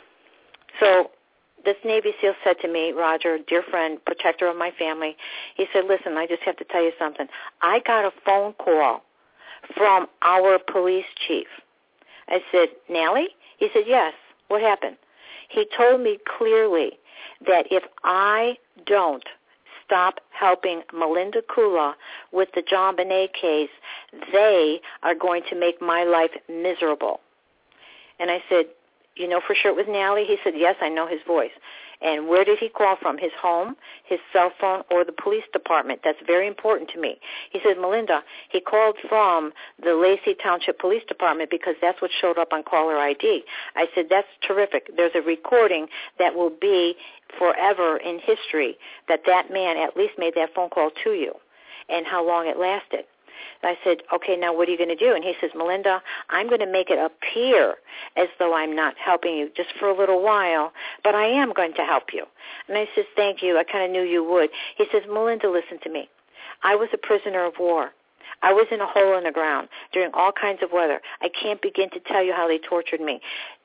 So this Navy SEAL said to me, Roger, dear friend, protector of my family, he said, listen, I just have to tell you something. I got a phone call from our police chief. I said, Nally? He said, yes. What happened? He told me clearly that if I don't stop helping Melinda Kula with the JonBenet case, they are going to make my life miserable. And I said, you know for sure it was Nally? He said, yes, I know his voice. And where did he call from? His home, his cell phone, or the police department? That's very important to me. He said, Melinda, he called from the Lacey Township Police Department because that's what showed up on caller ID. I said, that's terrific. There's a recording that will be forever in history that man at least made that phone call to you and how long it lasted. I said, okay, now what are you going to do? And he says, Melinda, I'm going to make it appear as though I'm not helping you just for a little while, but I am going to help you. And I says, thank you. I kind of knew you would. He says, Melinda, listen to me. I was a prisoner of war. I was in a hole in the ground during all kinds of weather. I can't begin to tell you how they tortured me.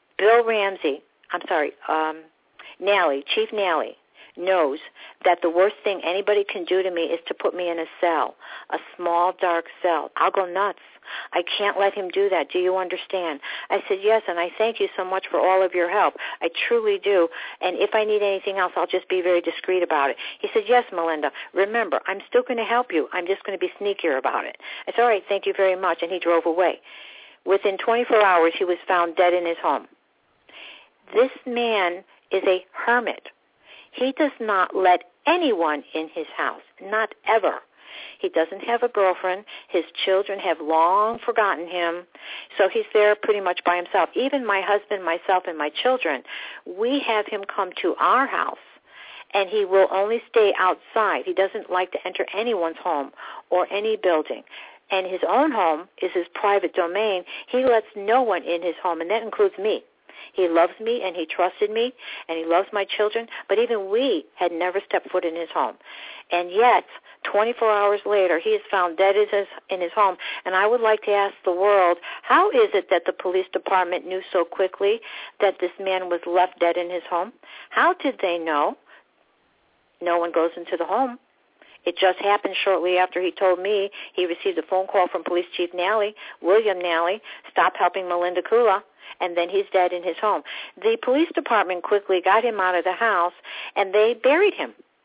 Nally, Chief Nally, knows that the worst thing anybody can do to me is to put me in a cell, a small, dark cell. I'll go nuts. I can't let him do that. Do you understand? I said, yes, and I thank you so much for all of your help. I truly do. And if I need anything else, I'll just be very discreet about it. He said, yes, Melinda. Remember, I'm still going to help you. I'm just going to be sneakier about it. I said, all right, thank you very much. And he drove away. Within 24 hours, he was found dead in his home. This man is a hermit. He does not let anyone in his house, not ever. He doesn't have a girlfriend. His children have long forgotten him, so he's there pretty much by himself. Even my husband, myself, and my children, we have him come to our house, and he will only stay outside. He doesn't like to enter anyone's home or any building. And his own home is his private domain. He lets no one in his home, and that includes me. He loves me, and he trusted me, and he loves my children, but even we had never stepped foot in his home. And yet, 24 hours later, he is found dead in his home. And I would like to ask the world, how is it that the police department knew so quickly that this man was left dead in his home? How did they know? No one goes into the home. It just happened shortly after he told me he received a phone call from Police Chief Nally, William Nally, stop helping Melinda Kula, and then he's dead in his home. The police department quickly got him out of the house, and they buried him.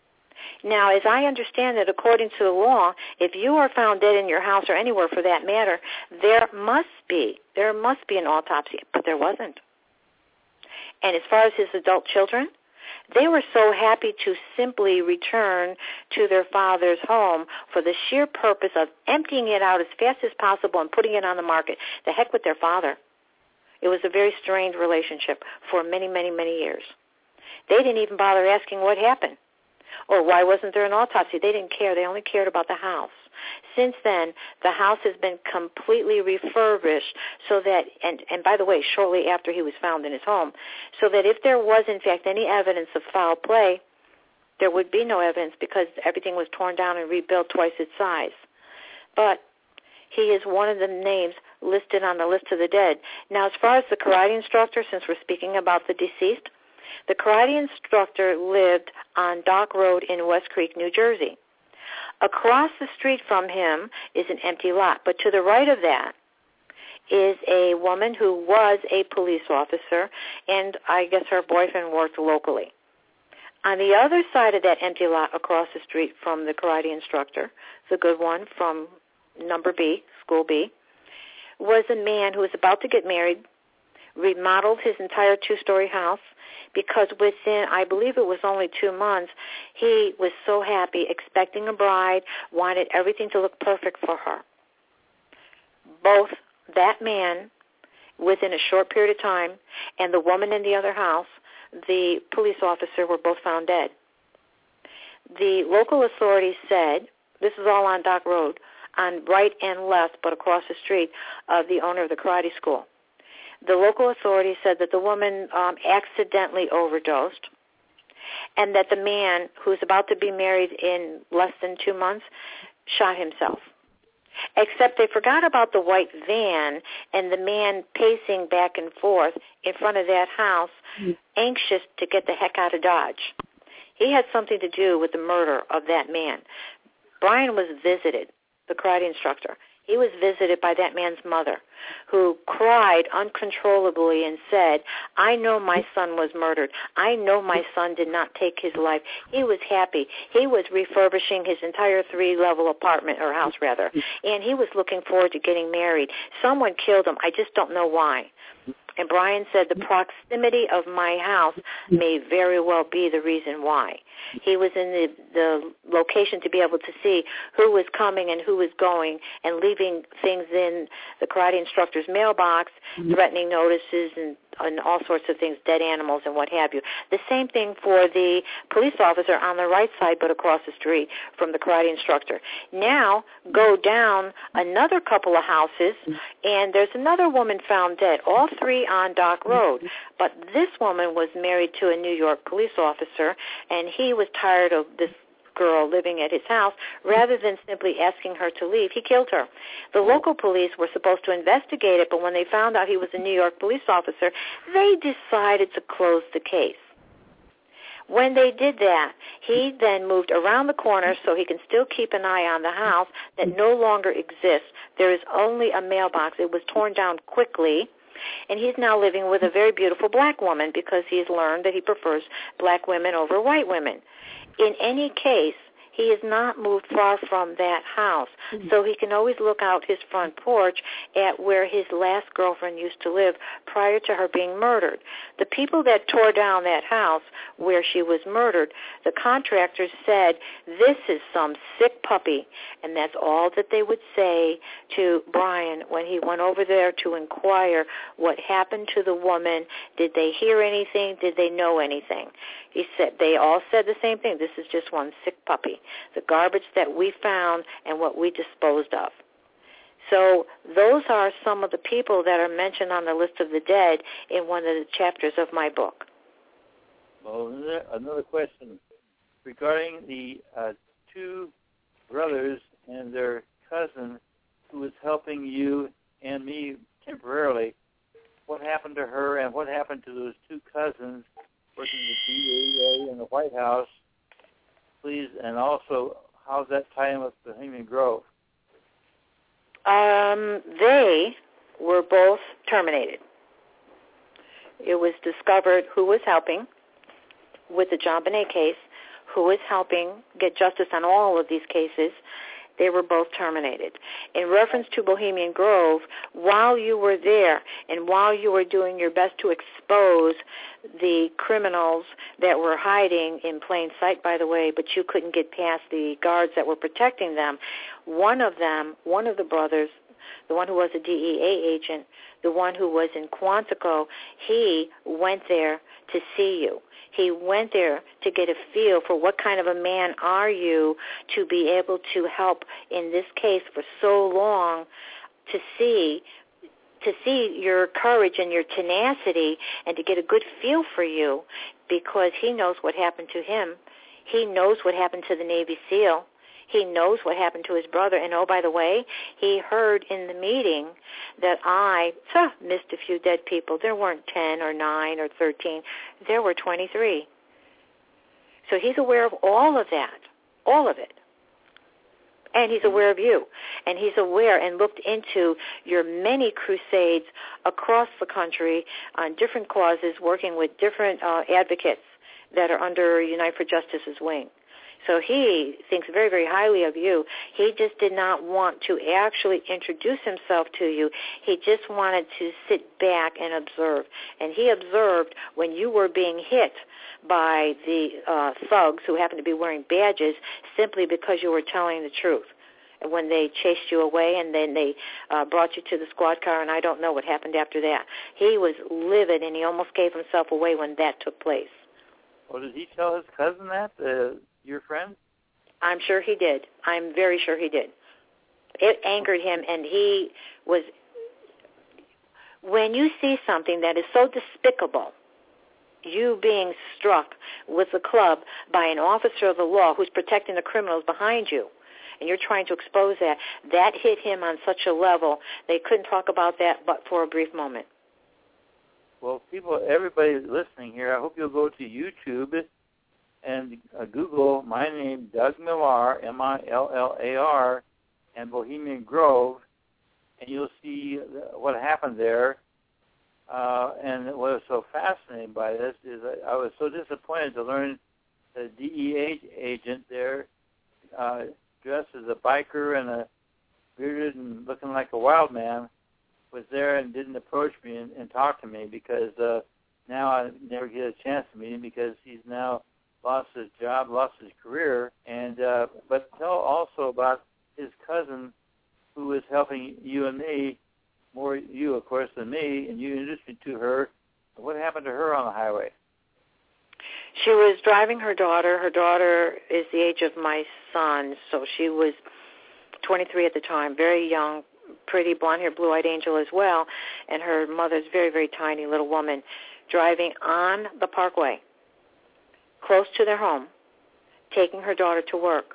Now, as I understand it, according to the law, if you are found dead in your house or anywhere for that matter, there must be an autopsy, but there wasn't. And as far as his adult children, they were so happy to simply return to their father's home for the sheer purpose of emptying it out as fast as possible and putting it on the market. The heck with their father. It was a very strained relationship for many, many, many years. They didn't even bother asking what happened or why wasn't there an autopsy. They didn't care. They only cared about the house. Since then, the house has been completely refurbished so that, and by the way, shortly after he was found in his home, so that if there was, in fact, any evidence of foul play, there would be no evidence because everything was torn down and rebuilt twice its size. But he is one of the names listed on the list of the dead. Now, as far as the karate instructor, since we're speaking about the deceased, the karate instructor lived on Dock Road in West Creek, New Jersey. Across the street from him is an empty lot, but to the right of that is a woman who was a police officer, and I guess her boyfriend worked locally. On the other side of that empty lot across the street from the karate instructor, the good one from number B, school B, was a man who was about to get married, remodeled his entire two-story house, because within, I believe it was only 2 months, he was so happy, expecting a bride, wanted everything to look perfect for her. Both that man, within a short period of time, and the woman in the other house, the police officer, were both found dead. The local authorities said, this is all on Dock Road, on right and left, but across the street of the owner of the karate school. The local authorities said that the woman accidentally overdosed and that the man, who was about to be married in less than 2 months, shot himself. Except they forgot about the white van and the man pacing back and forth in front of that house, anxious to get the heck out of Dodge. He had something to do with the murder of that man. Brian was visited, the karate instructor. He was visited by that man's mother, who cried uncontrollably and said, I know my son was murdered. I know my son did not take his life. He was happy. He was refurbishing his entire 3-level apartment, or house rather, and he was looking forward to getting married. Someone killed him. I just don't know why. And Brian said the proximity of my house may very well be the reason why. He was in the location to be able to see who was coming and who was going and leaving things in the karate instructor's mailbox, threatening notices and all sorts of things, dead animals and what have you. The same thing for the police officer on the right side but across the street from the karate instructor. Now go down another couple of houses and there's another woman found dead, all 3 on Dock Road. But this woman was married to a New York police officer, and he was tired of this girl living at his house. Rather than simply asking her to leave, he killed her. The local police were supposed to investigate it, but when they found out he was a New York police officer, they decided to close the case. When they did that, he then moved around the corner so he can still keep an eye on the house that no longer exists. There is only a mailbox. It was torn down quickly. And he's now living with a very beautiful black woman because he's learned that he prefers black women over white women. In any case, he has not moved far from that house, so he can always look out his front porch at where his last girlfriend used to live prior to her being murdered. The people that tore down that house where she was murdered, the contractors said, this is some sick puppy, and that's all that they would say to Brian when he went over there to inquire what happened to the woman. Did they hear anything? Did they know anything? He said, they all said the same thing. This is just one sick puppy. The garbage that we found and what we disposed of. So those are some of the people that are mentioned on the list of the dead in one of the chapters of my book. Well, another question regarding the 2 brothers and their cousin who was helping you and me temporarily. What happened to her and what happened to those 2 cousins working the DEA in the White House, please, and also how's that tie in with Bohemian Grove? They were both terminated. It was discovered who was helping with the JonBenet case, who is helping get justice on all of these cases, they were both terminated. In reference to Bohemian Grove, while you were there and while you were doing your best to expose the criminals that were hiding in plain sight, by the way, but you couldn't get past the guards that were protecting them, one of the brothers, the one who was a DEA agent, the one who was in Quantico, he went there to see you. He went there to get a feel for what kind of a man are you to be able to help in this case for so long, to see your courage and your tenacity and to get a good feel for you, because he knows what happened to him. He knows what happened to the Navy SEAL. He knows what happened to his brother. And, oh, by the way, he heard in the meeting that I missed a few dead people. There weren't 10 or 9 or 13. There were 23. So he's aware of all of that, all of it. And he's aware of you. And he's aware and looked into your many crusades across the country on different causes, working with different advocates that are under Unite for Justice's wing. So he thinks very, very highly of you. He just did not want to actually introduce himself to you. He just wanted to sit back and observe. And he observed when you were being hit by the thugs who happened to be wearing badges simply because you were telling the truth. And when they chased you away and then they brought you to the squad car, and I don't know what happened after that. He was livid, and he almost gave himself away when that took place. Well, did he tell his cousin that, your friend? I'm sure he did. I'm very sure he did. It angered him, and he was... When you see something that is so despicable, you being struck with a club by an officer of the law who's protecting the criminals behind you, and you're trying to expose that, that hit him on such a level they couldn't talk about that but for a brief moment. Well, everybody listening here, I hope you'll go to YouTube and Google my name, Doug Millar, Millar, and Bohemian Grove, and you'll see what happened there. And what was so fascinating by this is I was so disappointed to learn the DEA agent there, dressed as a biker and a bearded and looking like a wild man, was there and didn't approach me and talk to me, because now I never get a chance to meet him because he's now lost his job, lost his career. And but tell also about his cousin who was helping you and me, more you, of course, than me, and you introduced me to her. What happened to her on the highway? She was driving her daughter. Her daughter is the age of my son, so she was 23 at the time, very young, pretty blonde-haired, blue-eyed angel as well, and her mother's very, very tiny little woman, driving on the parkway, close to their home, taking her daughter to work.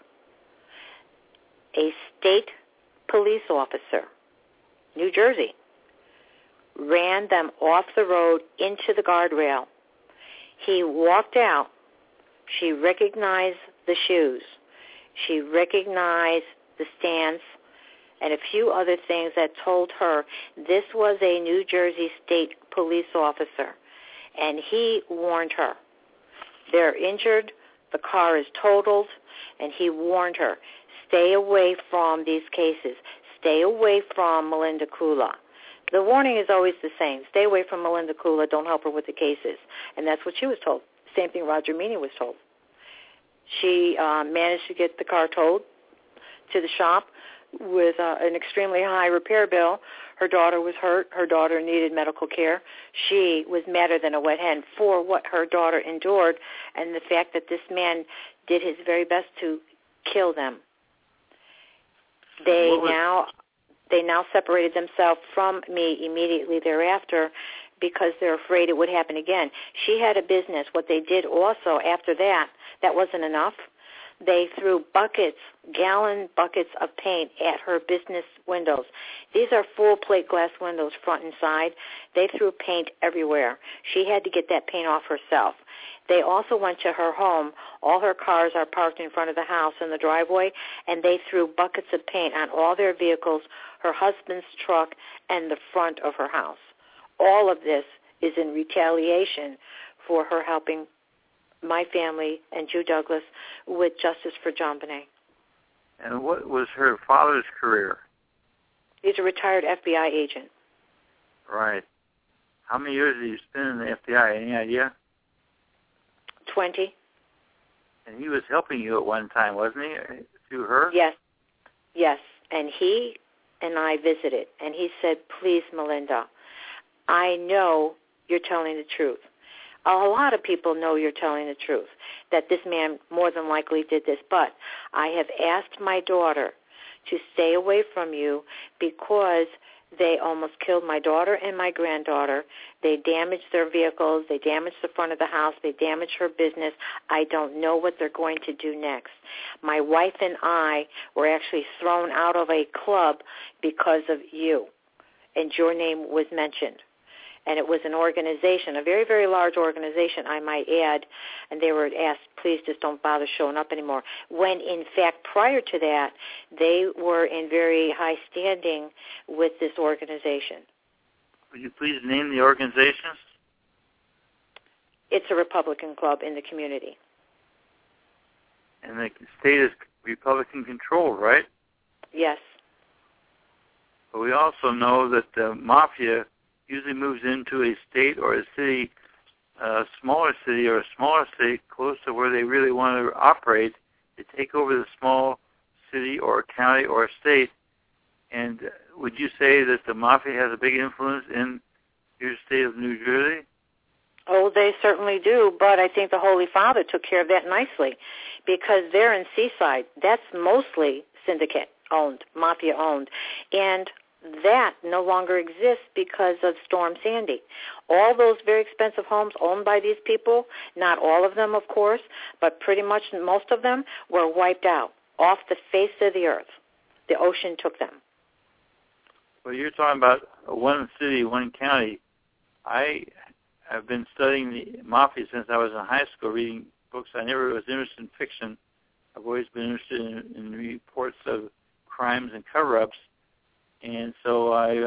A state police officer, New Jersey, ran them off the road into the guardrail. He walked out. She recognized the shoes. She recognized the stance and a few other things that told her this was a New Jersey state police officer. And he warned her. They're injured, the car is totaled, and he warned her, stay away from these cases. Stay away from Melinda Kula. The warning is always the same. Stay away from Melinda Kula. Don't help her with the cases. And that's what she was told. Same thing Roger Meany was told. She managed to get the car towed to the shop with an extremely high repair bill. Her daughter was hurt. Her daughter needed medical care. She was madder than a wet hen for what her daughter endured and the fact that this man did his very best to kill them. They now separated themselves from me immediately thereafter because they're afraid it would happen again. She had a business. What they did also after that wasn't enough. They threw gallon buckets of paint at her business windows. These are full plate glass windows front and side. They threw paint everywhere. She had to get that paint off herself. They also went to her home. All her cars are parked in front of the house in the driveway, and they threw buckets of paint on all their vehicles, her husband's truck, and the front of her house. All of this is in retaliation for her helping my family and Jew Douglas with justice for JonBenet. And what was her father's career? He's a retired FBI agent. Right. How many years did he spend in the FBI? Any idea? 20. And he was helping you at one time, wasn't he, through her? Yes. And he and I visited, and he said, please, Melinda, I know you're telling the truth. A lot of people know you're telling the truth, that this man more than likely did this, but I have asked my daughter to stay away from you because they almost killed my daughter and my granddaughter. They damaged their vehicles. They damaged the front of the house. They damaged her business. I don't know what they're going to do next. My wife and I were actually thrown out of a club because of you, and your name was mentioned. And it was an organization, a very, very large organization, I might add, and they were asked, please just don't bother showing up anymore. When, in fact, prior to that, they were in very high standing with this organization. Would you please name the organization? It's a Republican club in the community. And the state is Republican-controlled, right? Yes. But we also know that the mafia usually moves into a state or a city, a smaller city or a smaller state close to where they really want to operate. They take over the small city or county or state. And would you say that the mafia has a big influence in your state of New Jersey? Oh, they certainly do, but I think the Holy Father took care of that nicely because they're in Seaside. That's mostly syndicate-owned, mafia-owned, and that no longer exists because of Storm Sandy. All those very expensive homes owned by these people, not all of them, of course, but pretty much most of them were wiped out off the face of the earth. The ocean took them. Well, you're talking about one city, one county. I have been studying the mafia since I was in high school, reading books. I never was interested in fiction. I've always been interested in reports of crimes and cover-ups. And so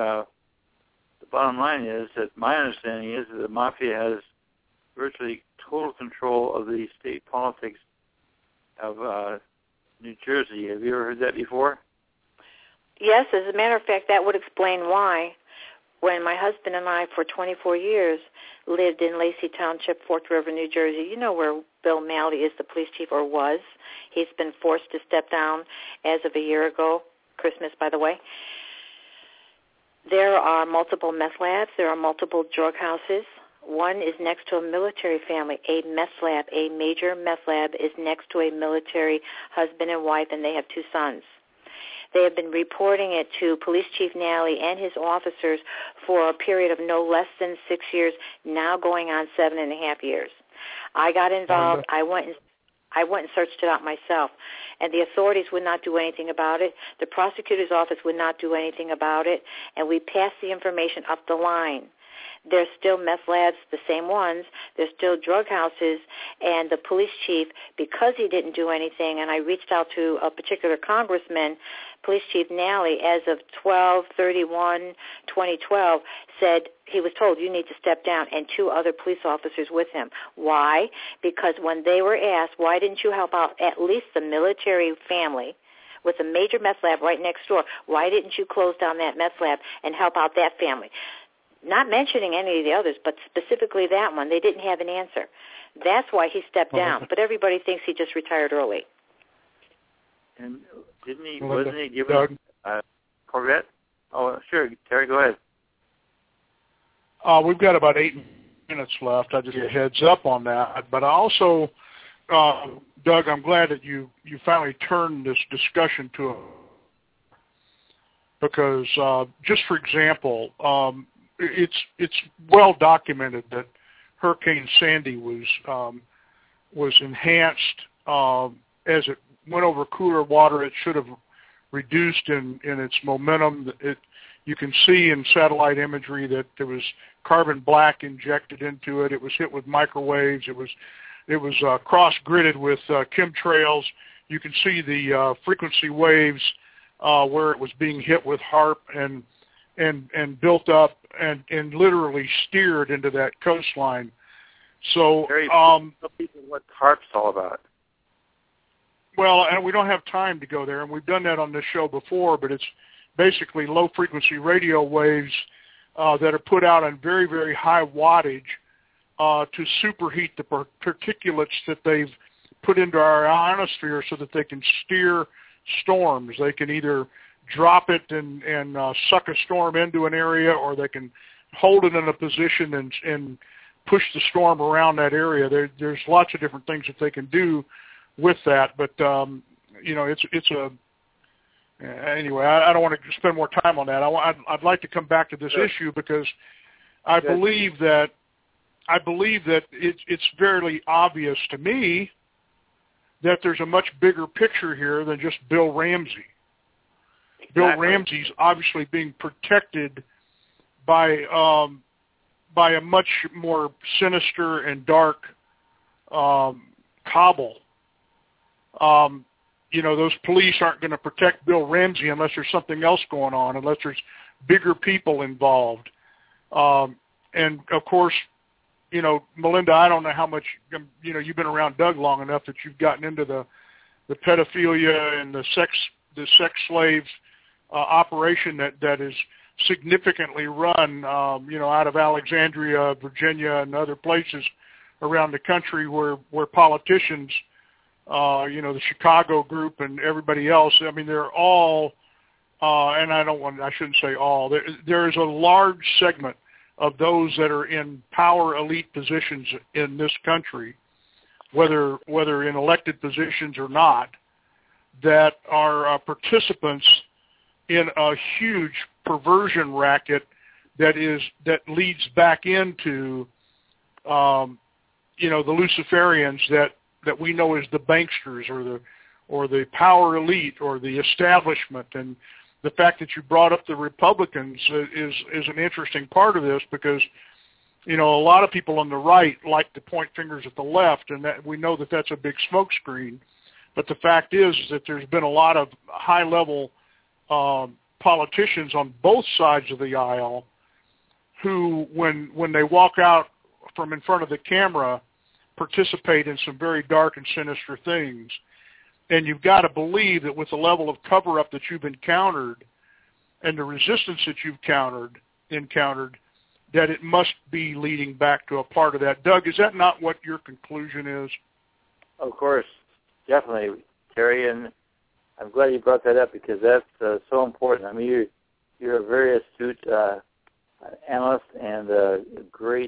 the bottom line is that my understanding is that the mafia has virtually total control of the state politics of New Jersey. Have you ever heard that before? Yes, as a matter of fact, that would explain why when my husband and I for 24 years lived in Lacey Township, Fork River, New Jersey, you know where Bill Malley is the police chief, or was. He's been forced to step down as of a year ago, Christmas, by the way. There are multiple meth labs. There are multiple drug houses. One is next to a military family. A meth lab, a major meth lab, is next to a military husband and wife, and they have 2 sons. They have been reporting it to Police Chief Nally and his officers for a period of no less than 6 years, now going on 7.5 years. I got involved. I went and searched it out myself, and the authorities would not do anything about it. The prosecutor's office would not do anything about it, and we passed the information up the line. There's still meth labs, the same ones. There's still drug houses, and the police chief, because he didn't do anything, and I reached out to a particular congressman, Police Chief Nally, as of 12/31/2012, said he was told, you need to step down, and 2 other police officers with him. Why? Because when they were asked, why didn't you help out at least the military family with a major meth lab right next door, why didn't you close down that meth lab and help out that family? Not mentioning any of the others, but specifically that one, they didn't have an answer. That's why he stepped down. But everybody thinks he just retired early. And wasn't he given a Corvette? Oh, sure. Terry, go ahead. We've got about 8 minutes left. I just a heads up on that. But I also, Doug, I'm glad that you finally turned this discussion to a, because just for example, it's well documented that Hurricane Sandy was enhanced as it went over cooler water. It should have reduced in its momentum. You can see in satellite imagery that there was carbon black injected into it. It was hit with microwaves. It was cross-gridded with chemtrails. You can see the frequency waves where it was being hit with HAARP and built up and literally steered into that coastline. So, tell people what TARP's all about. Well, and we don't have time to go there, and we've done that on this show before, but it's basically low-frequency radio waves that are put out on very, very high wattage to superheat the particulates that they've put into our ionosphere so that they can steer storms. They can either drop it and suck a storm into an area, or they can hold it in a position and push the storm around that area. There's lots of different things that they can do with that, but it's a anyway. I don't want to spend more time on that. I'd like to come back to this issue because I believe that it's fairly obvious to me that there's a much bigger picture here than just Bill Ramsey. Exactly. Bill Ramsey's obviously being protected by a much more sinister and dark cabal. Those police aren't going to protect Bill Ramsey unless there's something else going on, unless there's bigger people involved. And, of course, Melinda, I don't know how much, you've been around Doug long enough that you've gotten into the pedophilia and the sex slave operation that is significantly run, out of Alexandria, Virginia, and other places around the country where politicians, the Chicago group and everybody else, I mean, they're all, and I shouldn't say all, there is a large segment of those that are in power elite positions in this country, whether in elected positions or not, that are participants in a huge perversion racket that leads back into the Luciferians that we know as the banksters or the power elite or the establishment. And the fact that you brought up the Republicans is an interesting part of this because a lot of people on the right like to point fingers at the left, and that we know that that's a big smokescreen. But the fact is that there's been a lot of high-level politicians on both sides of the aisle who, when they walk out from in front of the camera, participate in some very dark and sinister things. And you've got to believe that with the level of cover-up that you've encountered and the resistance that you've encountered, that it must be leading back to a part of that. Doug, is that not what your conclusion is? Of course, definitely, Terry, and I'm glad you brought that up because that's so important. I mean, you're a very astute analyst and a great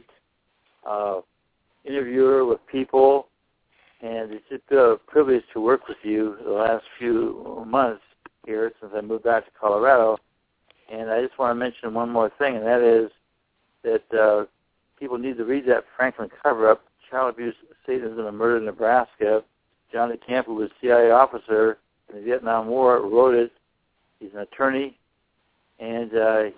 interviewer with people, and it's just a privilege to work with you the last few months here since I moved back to Colorado. And I just want to mention one more thing, and that is that people need to read that Franklin cover-up, Child Abuse, Satanism, and Murder in Nebraska. John DeCamp, who was a CIA officer in the Vietnam War, wrote it. He's an attorney, and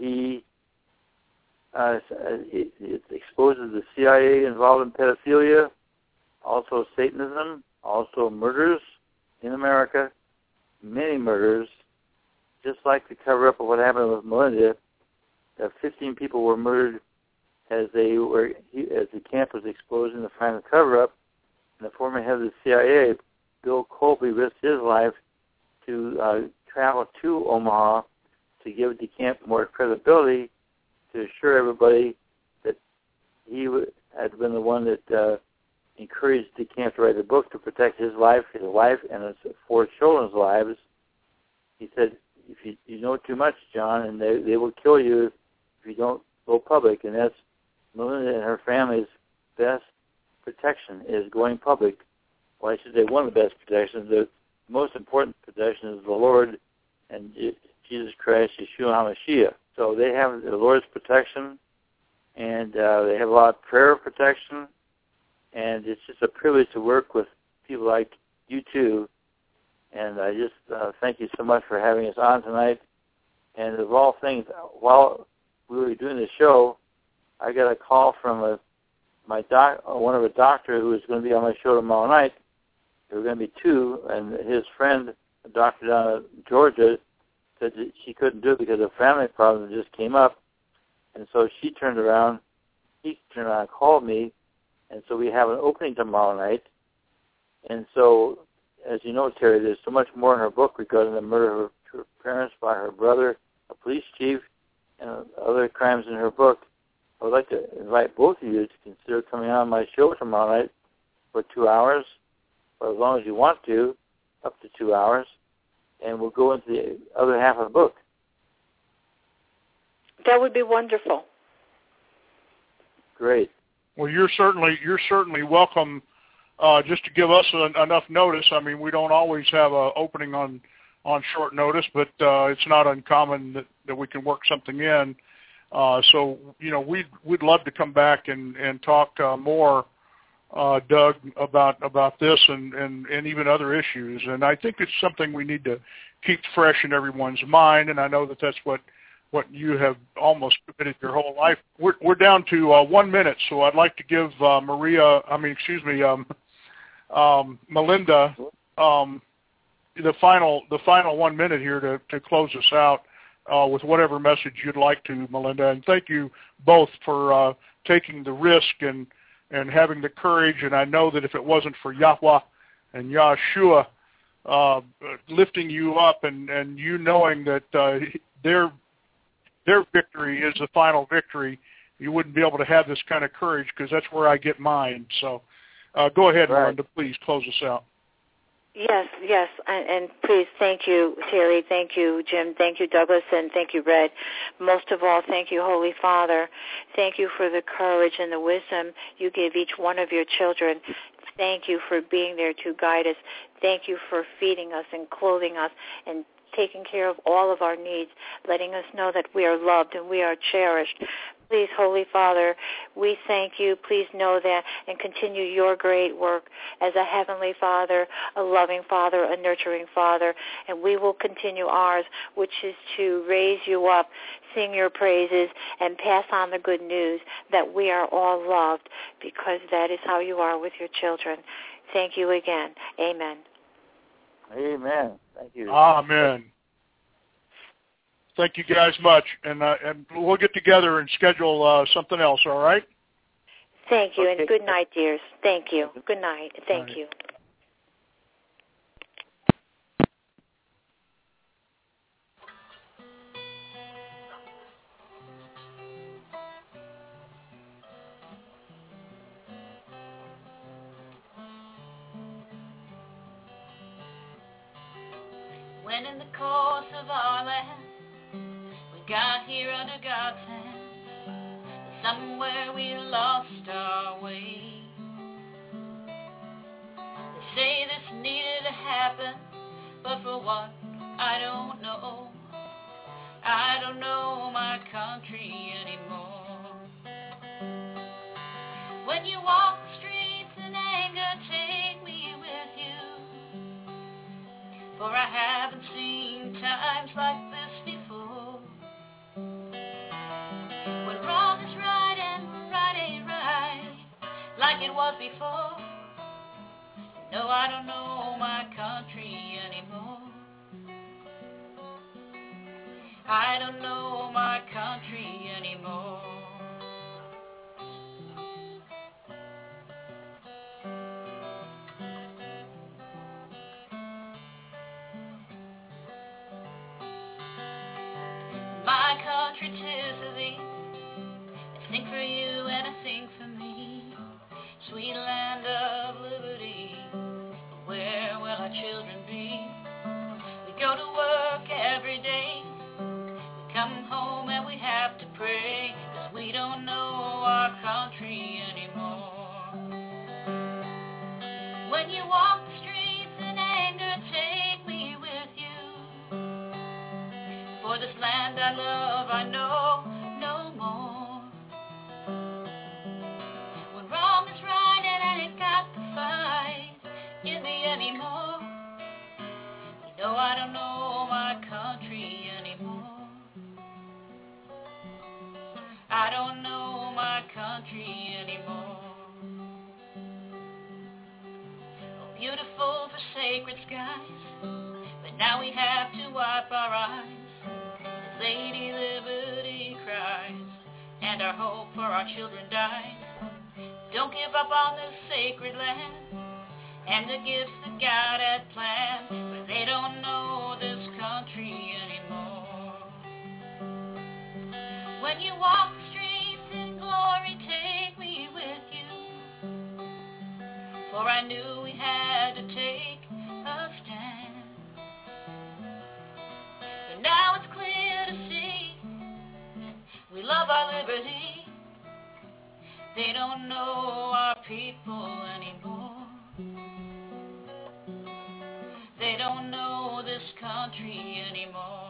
it exposes the CIA involved in pedophilia, also Satanism, also murders in America, many murders, just like the cover-up of what happened with Melinda. 15 people were murdered as the camp was exposed in the final cover-up, and the former head of the CIA, Bill Colby, risked his life to travel to Omaha to give DeCamp more credibility, to assure everybody that he had been the one that encouraged DeCamp to write a book to protect his wife, and his 4 children's lives. He said, if you know too much, John, and they will kill you if you don't go public. And that's Melinda and her family's best protection is going public. Well, I should say one of the best protections. The most important protection is the Lord and Jesus Christ, Yeshua HaMashiach. So they have the Lord's protection, and they have a lot of prayer protection, and it's just a privilege to work with people like you two. And I just thank you so much for having us on tonight. And of all things, while we were doing the show, I got a call from one of a doctor who was going to be on my show tomorrow night. There were going to be 2, and his friend, a doctor down in Georgia, said that she couldn't do it because of family problems just came up. And so he turned around and called me And so we have an opening tomorrow night. And so, as you know, Terry, there's so much more in her book regarding the murder of her parents by her brother, a police chief, and other crimes in her book. I would like to invite both of you to consider coming on my show tomorrow night for 2 hours, or as long as you want to, up to 2 hours, and we'll go into the other half of the book. That would be wonderful. Great. Well, you're certainly welcome. Just to give us enough notice. I mean, we don't always have an opening on short notice, but it's not uncommon that we can work something in. So, you know, we'd love to come back and talk more, Doug, about this and even other issues. And I think it's something we need to keep fresh in everyone's mind. And I know that that's what you have almost committed your whole life. We're down to 1 minute, so I'd like to give Melinda, the final 1 minute here to close us out with whatever message you'd like to, Melinda. And thank you both for taking the risk and having the courage. And I know that if it wasn't for Yahweh and Yahshua lifting you up and you knowing that their victory is the final victory, you wouldn't be able to have this kind of courage, because that's where I get mine. So go ahead, right. Melinda, please close us out. Yes, and please, thank you, Terry, thank you, Jim, thank you, Douglas, and thank you, Red. Most of all, thank you, Holy Father. Thank you for the courage and the wisdom you give each one of your children. Thank you for being there to guide us. Thank you for feeding us and clothing us and taking care of all of our needs, letting us know that we are loved and we are cherished. Please, Holy Father, we thank you. Please know that and continue your great work as a heavenly Father, a loving Father, a nurturing Father, and we will continue ours, which is to raise you up, sing your praises, and pass on the good news that we are all loved, because that is how you are with your children. Thank you again. Amen. Amen. Thank you. Amen. Thank you guys much, and we'll get together and schedule something else, all right? Thank you, okay. And good night, dears. Thank you. Good night. Thank you. When in the course of our land we got here under God's hand, somewhere we lost our way. They say this needed to happen, but for what, I don't know. I don't know my country anymore. When you walk the streets in anger, take me with you, for I haven't seen times like this before. When wrong is right and right ain't right, like it was before. No, I don't know my country anymore. I don't know my country anymore. My country, 'tis of thee. I sing for you and I sing for me. Sweet land of liberty, where will our children be? We go to work every day. We come home and we have to pray, 'cause we don't know our country anymore. When you walk the streets in anger, take me with you, for this land I love I know no more. When wrong is right and I ain't got to fight in me anymore. You know I don't know my country anymore. I don't know my country anymore. Oh, beautiful for sacred skies, but now we have to wipe our eyes. Lady Liberty cries, and our hope for our children dies. Don't give up on this sacred land and the gifts that God had planned, but they don't know this country anymore. When you walk the streets in glory, take me with you, for I knew we had to take a stand. But now it's clear to see we love our liberty. They don't know our people anymore. They don't know this country anymore.